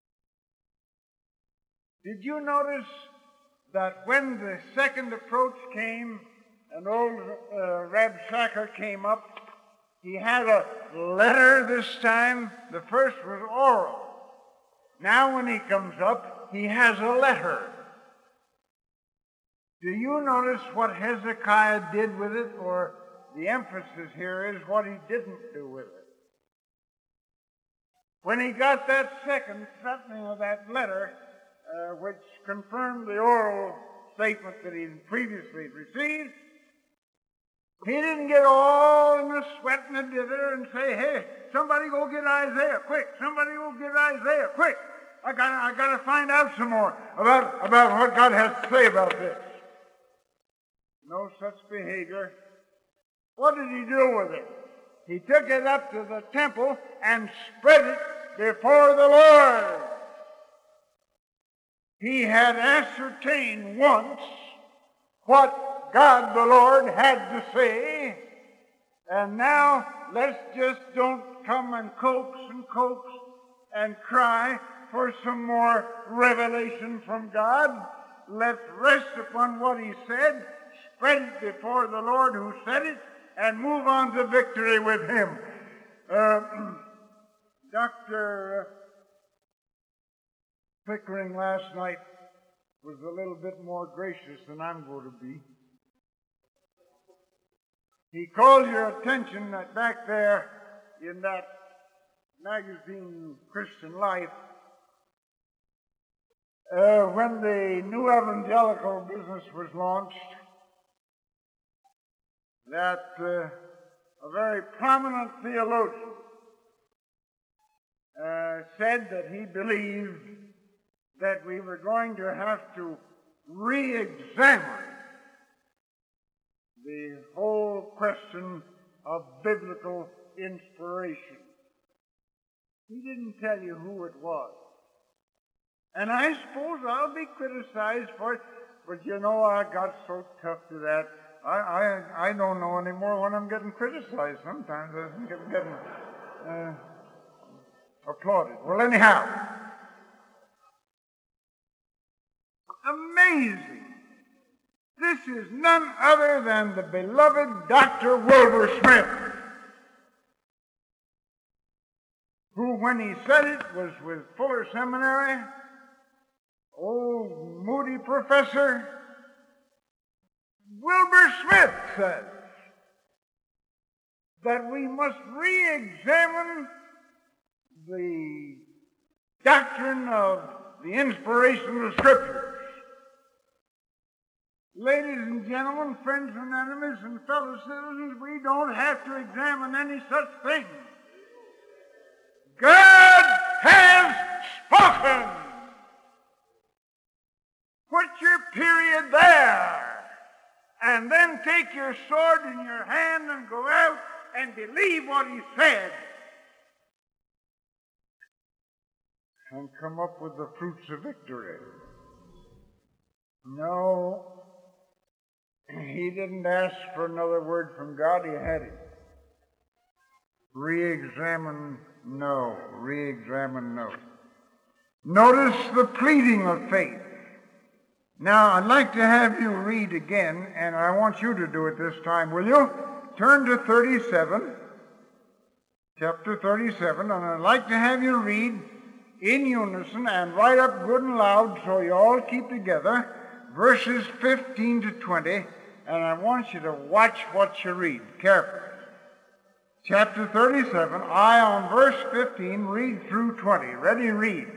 Speaker 1: Did you notice that when the second approach came and old Reb Shaker came up, he had a letter this time? The first was oral. Now when he comes up, he has a letter. Do you notice what Hezekiah did with it? Or the emphasis here is what he didn't do with it. When he got that second setting of that letter, which confirmed the oral statement that he had previously received, he didn't get all in a sweat and a dither and say, hey, somebody go get Isaiah, quick. Somebody go get Isaiah, quick. I gotta find out some more about what God has to say about this. No such behavior. What did he do with it? He took it up to the temple and spread it before the Lord. He had ascertained once what God the Lord had to say, and now let's just don't come and coax and cry for some more revelation from God. Let's rest upon what he said, spread it before the Lord who said it, and move on to victory with him. Dr. Pickering last night was a little bit more gracious than I'm going to be. He called your attention that back there in that magazine, Christian Life, when the New Evangelical business was launched, that a very prominent theologian said that he believed that we were going to have to re-examine the whole question of biblical inspiration. He didn't tell you who it was. And I suppose I'll be criticized for it, but you know, I got so tough to that. I don't know anymore when I'm getting criticized. Sometimes I think I'm getting applauded. Well, anyhow, amazing. This is none other than the beloved Dr. Wilbur Smith, who, when he said it, was with Fuller Seminary, old Moody professor. Wilbur Smith says that we must re-examine the doctrine of the inspiration of the Scriptures. Ladies and gentlemen, friends and enemies and fellow citizens, we don't have to examine any such thing. God has spoken. Put your period there, and then take your sword in your hand and go out and believe what he said and come up with the fruits of victory. No, he didn't ask for another word from God. He had it. Re-examine, no. Re-examine, no. Notice the pleading of faith. Now, I'd like to have you read again, and I want you to do it this time, will you? Turn to 37, chapter 37, and I'd like to have you read in unison and right up good and loud so you all keep together, verses 15 to 20, and I want you to watch what you read carefully. Chapter 37, I on verse 15 read through 20. Ready, read.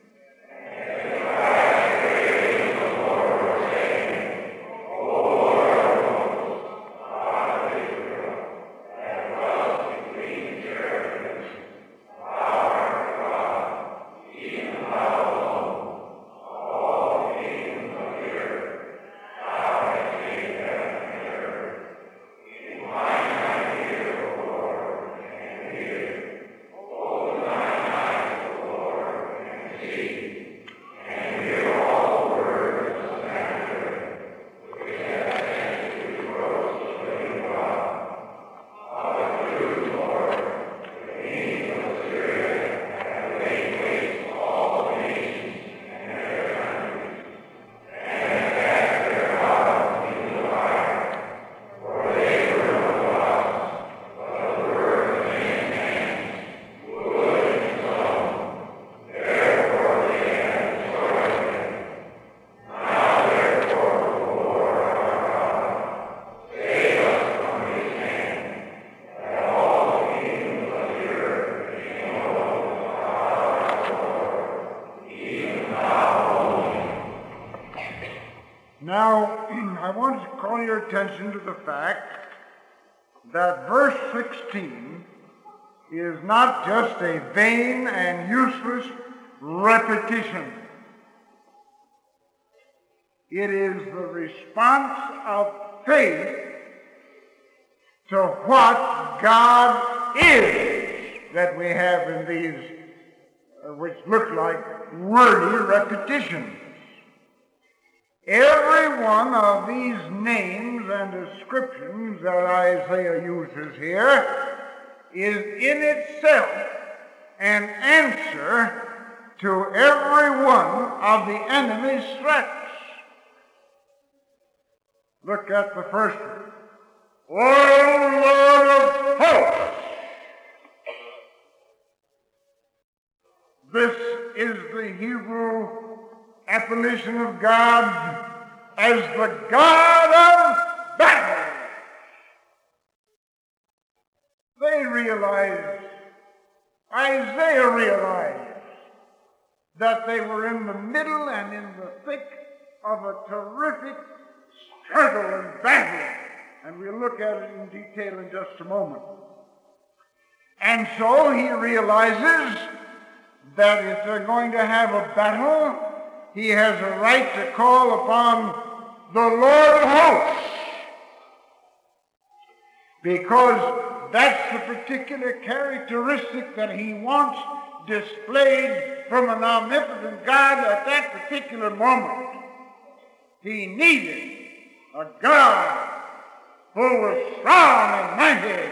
Speaker 1: Now, I want to call your attention to the fact that verse 16 is not just a vain and useless repetition. It is the response of faith to what God is that we have in these, which look like wordy repetitions. Every one of these names and descriptions that Isaiah uses here is in itself an answer to every one of the enemy's threats. Look at the first one. O Lord of hosts! This is the Hebrew appellation of God as the God of battle. They realized, Isaiah realized, that they were in the middle and in the thick of a terrific struggle and battle. And we'll look at it in detail in just a moment. And so he realizes that if they're going to have a battle, he has a right to call upon the Lord of hosts, because that's the particular characteristic that he wants displayed from an omnipotent God at that particular moment. He needed a God who was strong and mighty,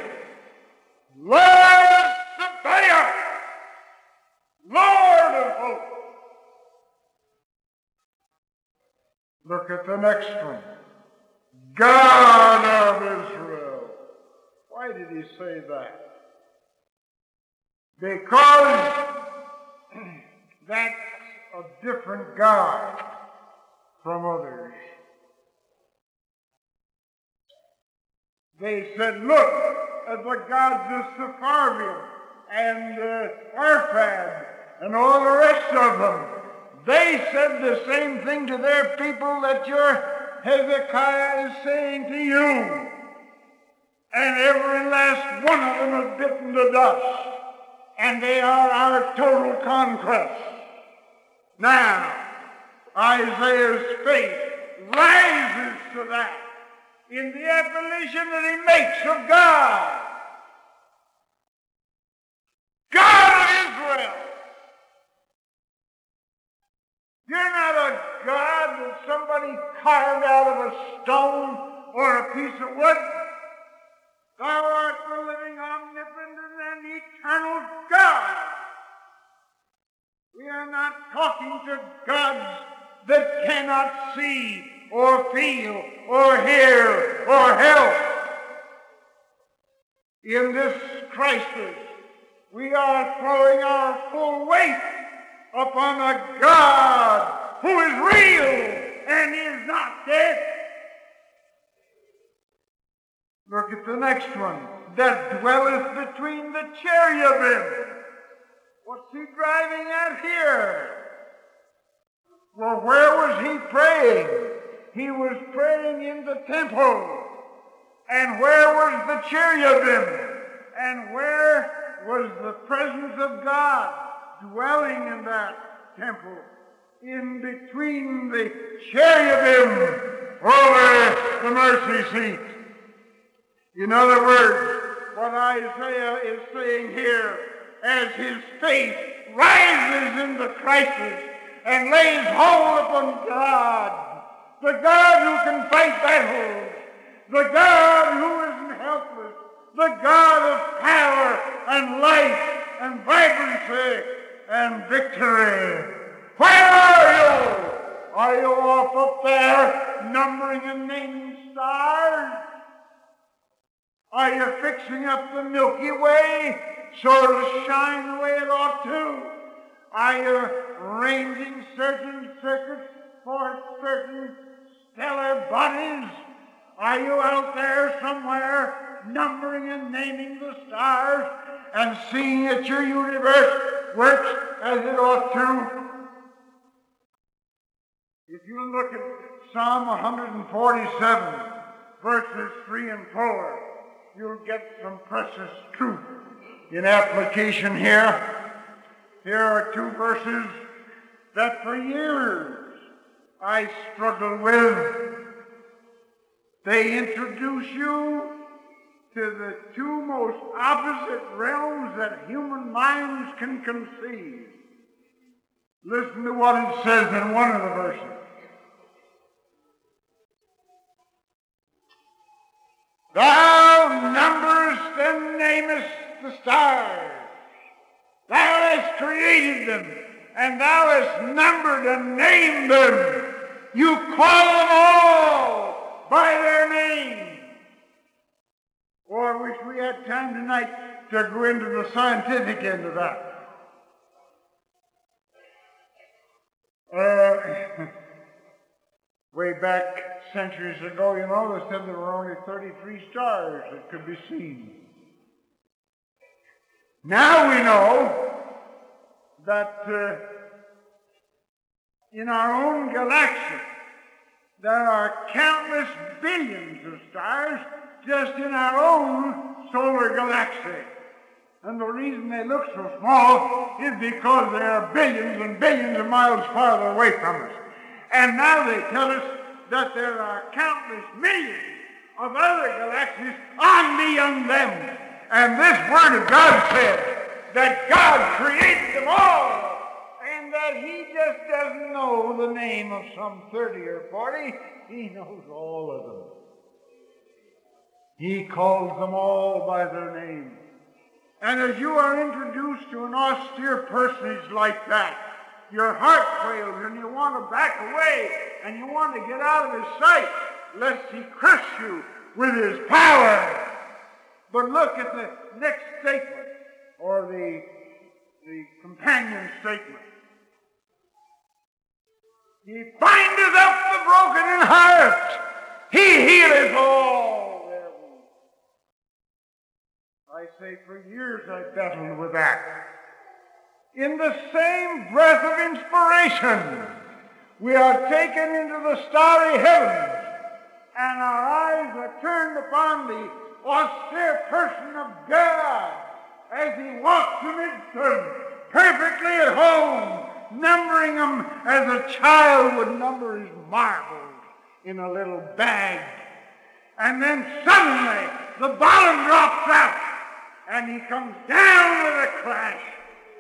Speaker 1: Lord Sabaoth, Lord of hosts. Look at the next one. God of Israel. Why did he say that? Because that's a different God from others. They said, look at the gods of Sepharvaim and Arphad and all the rest of them. They said the same thing to their people that your Hezekiah is saying to you. And every last one of them has bitten the dust. And they are our total conquest. Now, Isaiah's faith rises to that in the appellation that he makes of God Israel. You're not a God that somebody carved out of a stone or a piece of wood. Thou art the living, omnipotent, and eternal God. We are not talking to gods that cannot see or feel or hear or help. In this crisis, we are throwing our full weight upon a God who is real and is not dead. Look at the next one. That dwelleth between the cherubim. What's he driving at here? Well, where was he praying? He was praying in the temple. And where was the cherubim? And where was the presence of God dwelling in that temple? In between the cherubim over the mercy seat. In other words, what Isaiah is saying here, as his faith rises in the crisis and lays hold upon God, the God who can fight battles, the God who isn't helpless, the God of power and life and vibrancy and victory. Where are you? Are you off up there numbering and naming stars? Are you fixing up the Milky Way so it'll shine the way it ought to? Are you arranging certain circuits for certain stellar bodies? Are you out there somewhere numbering and naming the stars and seeing that your universe works as it ought to? If you look at Psalm 147, verses 3 and 4, you'll get some precious truth in application here. Here are two verses that for years I struggled with. They introduce you to the two most opposite realms that human minds can conceive. Listen to what it says in one of the verses. Thou numberest and namest the stars. Thou hast created them, and thou hast numbered and named them. You call them all by their name. Oh, I wish we had time tonight to go into the scientific end of that. Way back centuries ago, they said there were only 33 stars that could be seen. Now we know that in our own galaxy there are countless billions of stars just in our own solar galaxy. And the reason they look so small is because they are billions and billions of miles farther away from us. And now they tell us that there are countless millions of other galaxies on beyond them. And this Word of God says that God created them all, and that He just doesn't know the name of some 30 or 40. He knows all of them. He calls them all by their name. And as you are introduced to an austere personage like that, your heart quails and you want to back away and you want to get out of his sight lest he crush you with his power. But look at the next statement, or the companion statement. He bindeth up the broken in heart. He healeth all their wounds. I say for years I battled with that. In the same breath of inspiration, we are taken into the starry heavens, and our eyes are turned upon the austere person of God as He walks amidst them, perfectly at home, numbering them as a child would number his marbles in a little bag. And then suddenly the bottom drops out, and He comes down with a crash.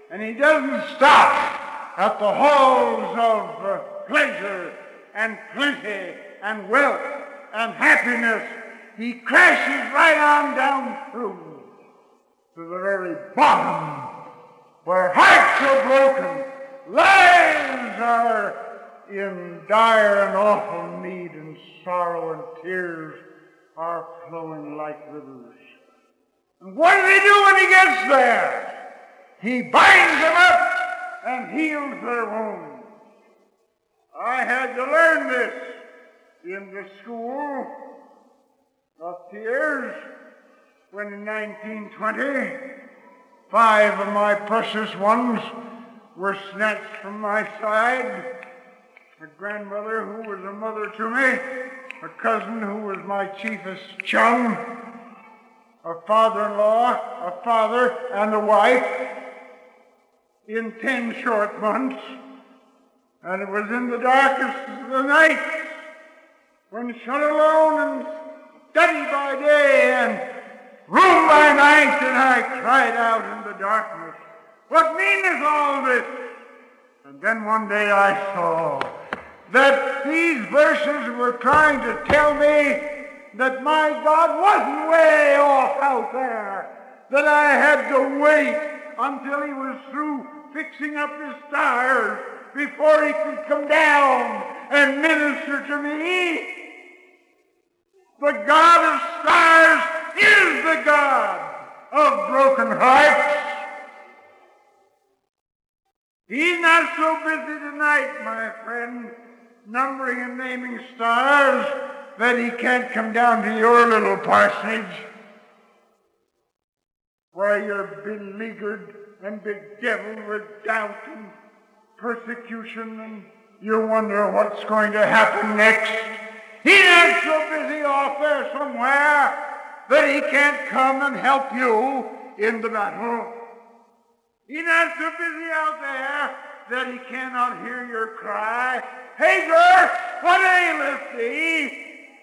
Speaker 1: And he doesn't stop at the halls of pleasure and plenty and wealth and happiness. He crashes right on down through to the very bottom where hearts are broken, lives are in dire and awful need, and sorrow and tears are flowing like rivers. And what does he do when he gets there? He binds them up and heals their wounds. I had to learn this in the school of tears when in 1920, 5 of my precious ones were snatched from my side. A grandmother who was a mother to me, a cousin who was my chiefest chum, a father-in-law, a father, and a wife in 10 short months. And it was in the darkest of the night, when shut alone and study by day and room by night, and I cried out in the darkness, "What meaneth all this?" And then one day I saw that these verses were trying to tell me that my God wasn't way off out there, that I had to wait until he was through fixing up his stars before he could come down and minister to me. The God of stars is the God of broken hearts. He's not so busy tonight, my friend, numbering and naming stars, that he can't come down to your little parsonage where you're beleaguered and bedeviled with doubt and persecution, and you wonder what's going to happen next. He's not so busy off there somewhere that he can't come and help you in the battle. He's not so busy out there that he cannot hear your cry, "Hagar, what aileth thee?"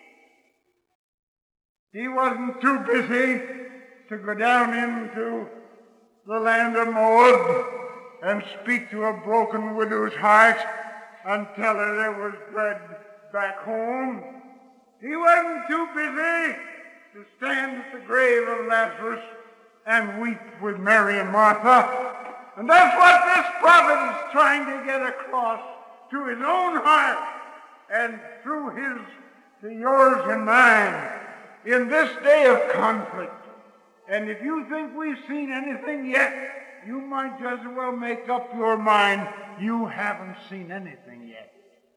Speaker 1: He wasn't too busy to go down into the land of Moab and speak to a broken widow's heart and tell her there was bread back home. He wasn't too busy to stand at the grave of Lazarus and weep with Mary and Martha. And that's what this prophet is trying to get across to his own heart and through his to yours and mine in this day of conflict. And if you think we've seen anything yet, you might just as well make up your mind you haven't seen anything yet.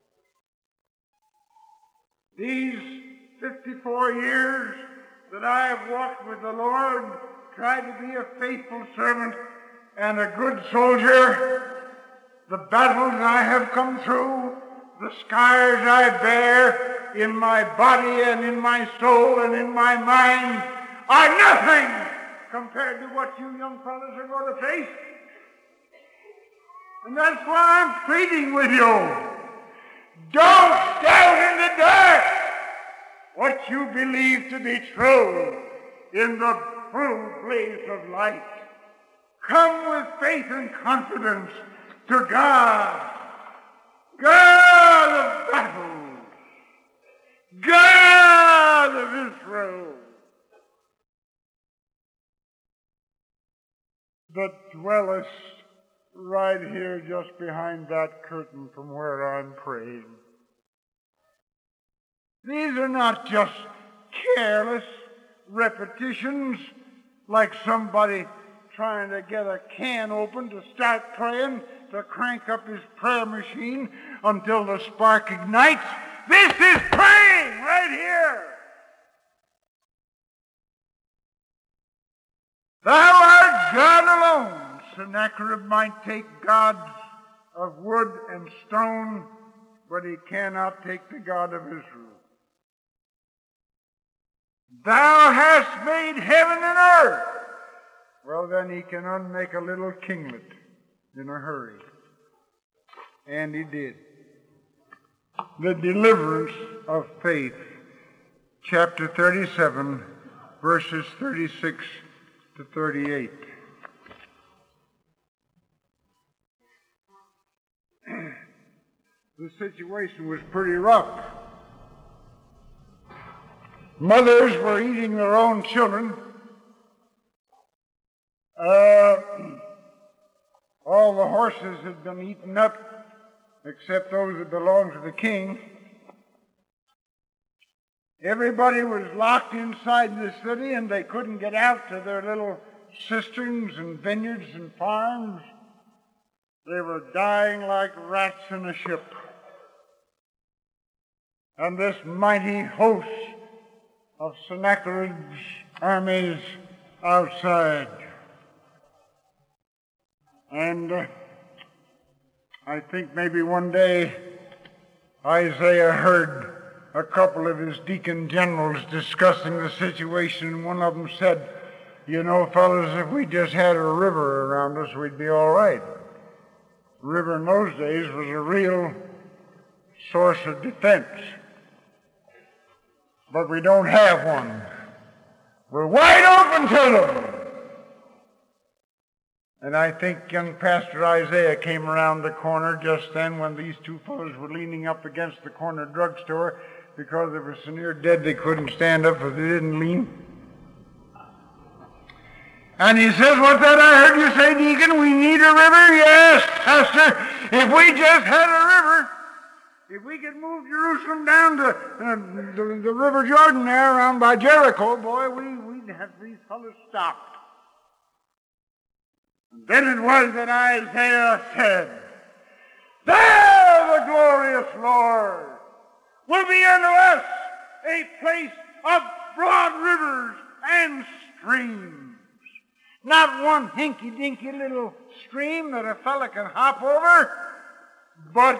Speaker 1: These 54 years that I have walked with the Lord, tried to be a faithful servant and a good soldier, the battles I have come through, the scars I bear in my body and in my soul and in my mind are nothing compared to what you young fellows are going to face. And that's why I'm pleading with you. Don't doubt in the dark what you believe to be true in the full blaze of light. Come with faith and confidence to God, God of battles, God of Israel, that dwellest right here just behind that curtain from where I'm praying. These are not just careless repetitions like somebody trying to get a can open to start praying, to crank up his prayer machine until the spark ignites. This is praying right here. Thou art God alone. Sennacherib might take gods of wood and stone, but he cannot take the God of Israel. Thou hast made heaven and earth. Well, then he can unmake a little kinglet in a hurry. And he did. The deliverance of faith, chapter 37, verses 36 to 38. the situation was pretty rough. Mothers were eating their own children. All the horses had been eaten up, except those that belonged to the king. Everybody was locked inside the city, and they couldn't get out to their little cisterns and vineyards and farms. They were dying like rats in a ship. And this mighty host of Sennacherib's armies outside. And I think maybe one day Isaiah heard a couple of his deacon generals discussing the situation, and one of them said, "You know, fellas, if we just had a river around us, we'd be all right." The river in those days was a real source of defense. But we don't have one. We're wide open to them. And I think young Pastor Isaiah came around the corner just then when these two fellows were leaning up against the corner drugstore because they were so near dead they couldn't stand up if they didn't lean. And he says, "What's that I heard you say, Deacon? We need a river?" "Yes, Pastor. If we just had a river, if we could move Jerusalem down to the River Jordan there around by Jericho, boy, we'd have these fellows stopped." And then it was that Isaiah said, "There the glorious Lord will be unto us a place of broad rivers and streams." Not one hinky-dinky little stream that a fella can hop over, but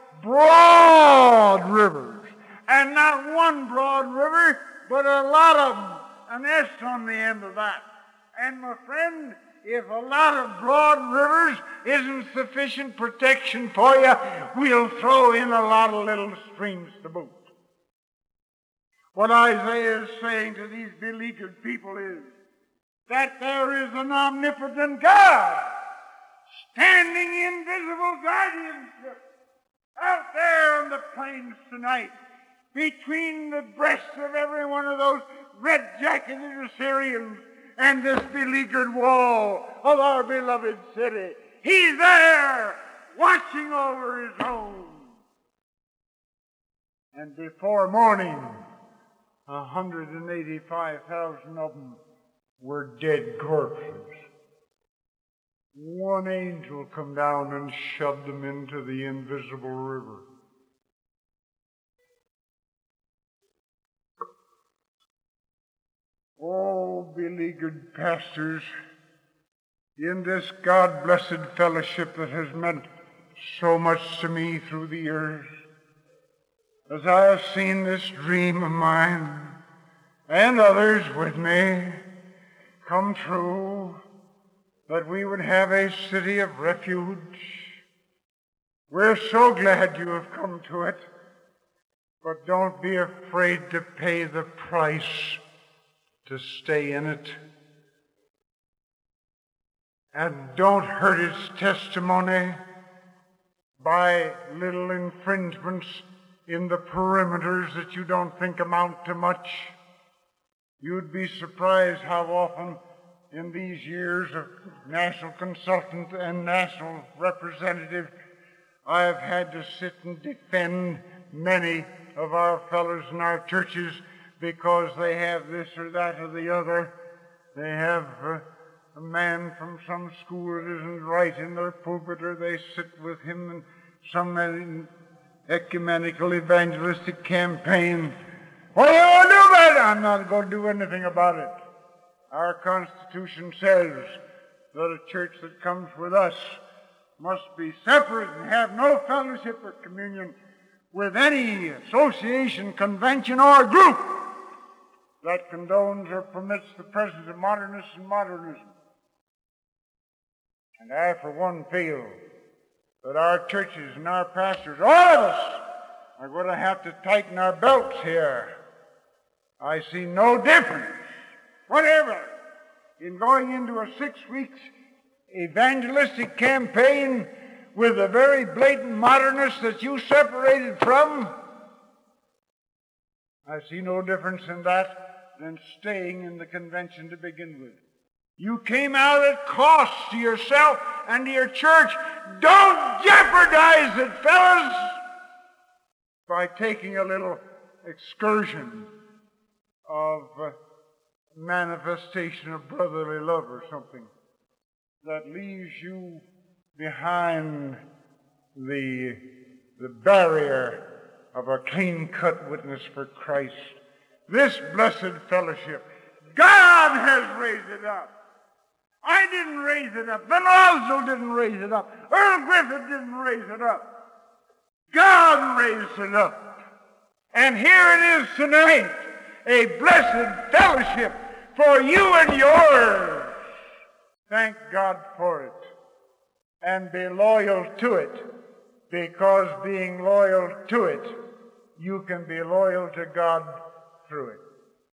Speaker 1: broad rivers. And not one broad river, but a lot of them. An S on the end of that. And my friend, if a lot of broad rivers isn't sufficient protection for you, we'll throw in a lot of little streams to boot. What Isaiah is saying to these beleaguered people is that there is an omnipotent God standing in visible guardianship out there on the plains tonight between the breasts of every one of those red-jacketed Assyrians and this beleaguered wall of our beloved city. He's there watching over his own. And before morning, 185,000 of them were dead corpses. One angel come down and shoved them into the invisible river. Oh, beleaguered pastors, in this God-blessed fellowship that has meant so much to me through the years, as I have seen this dream of mine and others with me come true, that we would have a city of refuge. We're so glad you have come to it, but don't be afraid to pay the price to stay in it. And don't hurt its testimony by little infringements in the perimeters that you don't think amount to much. You'd be surprised how often in these years of national consultant and national representative I have had to sit and defend many of our fellows in our churches because they have this or that or the other. They have a man from some school that isn't right in their pulpit, or they sit with him in some ecumenical evangelistic campaign. What are you going to do about it? I'm not going to do anything about it. Our Constitution says that a church that comes with us must be separate and have no fellowship or communion with any association, convention, or group that condones or permits the presence of modernists and modernism. And I, for one, feel that our churches and our pastors, all of us, are going to have to tighten our belts here. I see no difference whatever in going into a 6 weeks evangelistic campaign with the very blatant modernists that you separated from, I see no difference in that than staying in the convention to begin with. You came out at cost to yourself and to your church. Don't jeopardize it, fellas, by taking a little excursion of manifestation of brotherly love or something that leaves you behind the barrier of a clean-cut witness for Christ. This blessed fellowship, God has raised it up. I didn't raise it up. Van Osdell didn't raise it up. Earl Griffith didn't raise it up. God raised it up. And here it is tonight, a blessed fellowship for you and yours. Thank God for it. And be loyal to it, because being loyal to it, you can be loyal to God through it.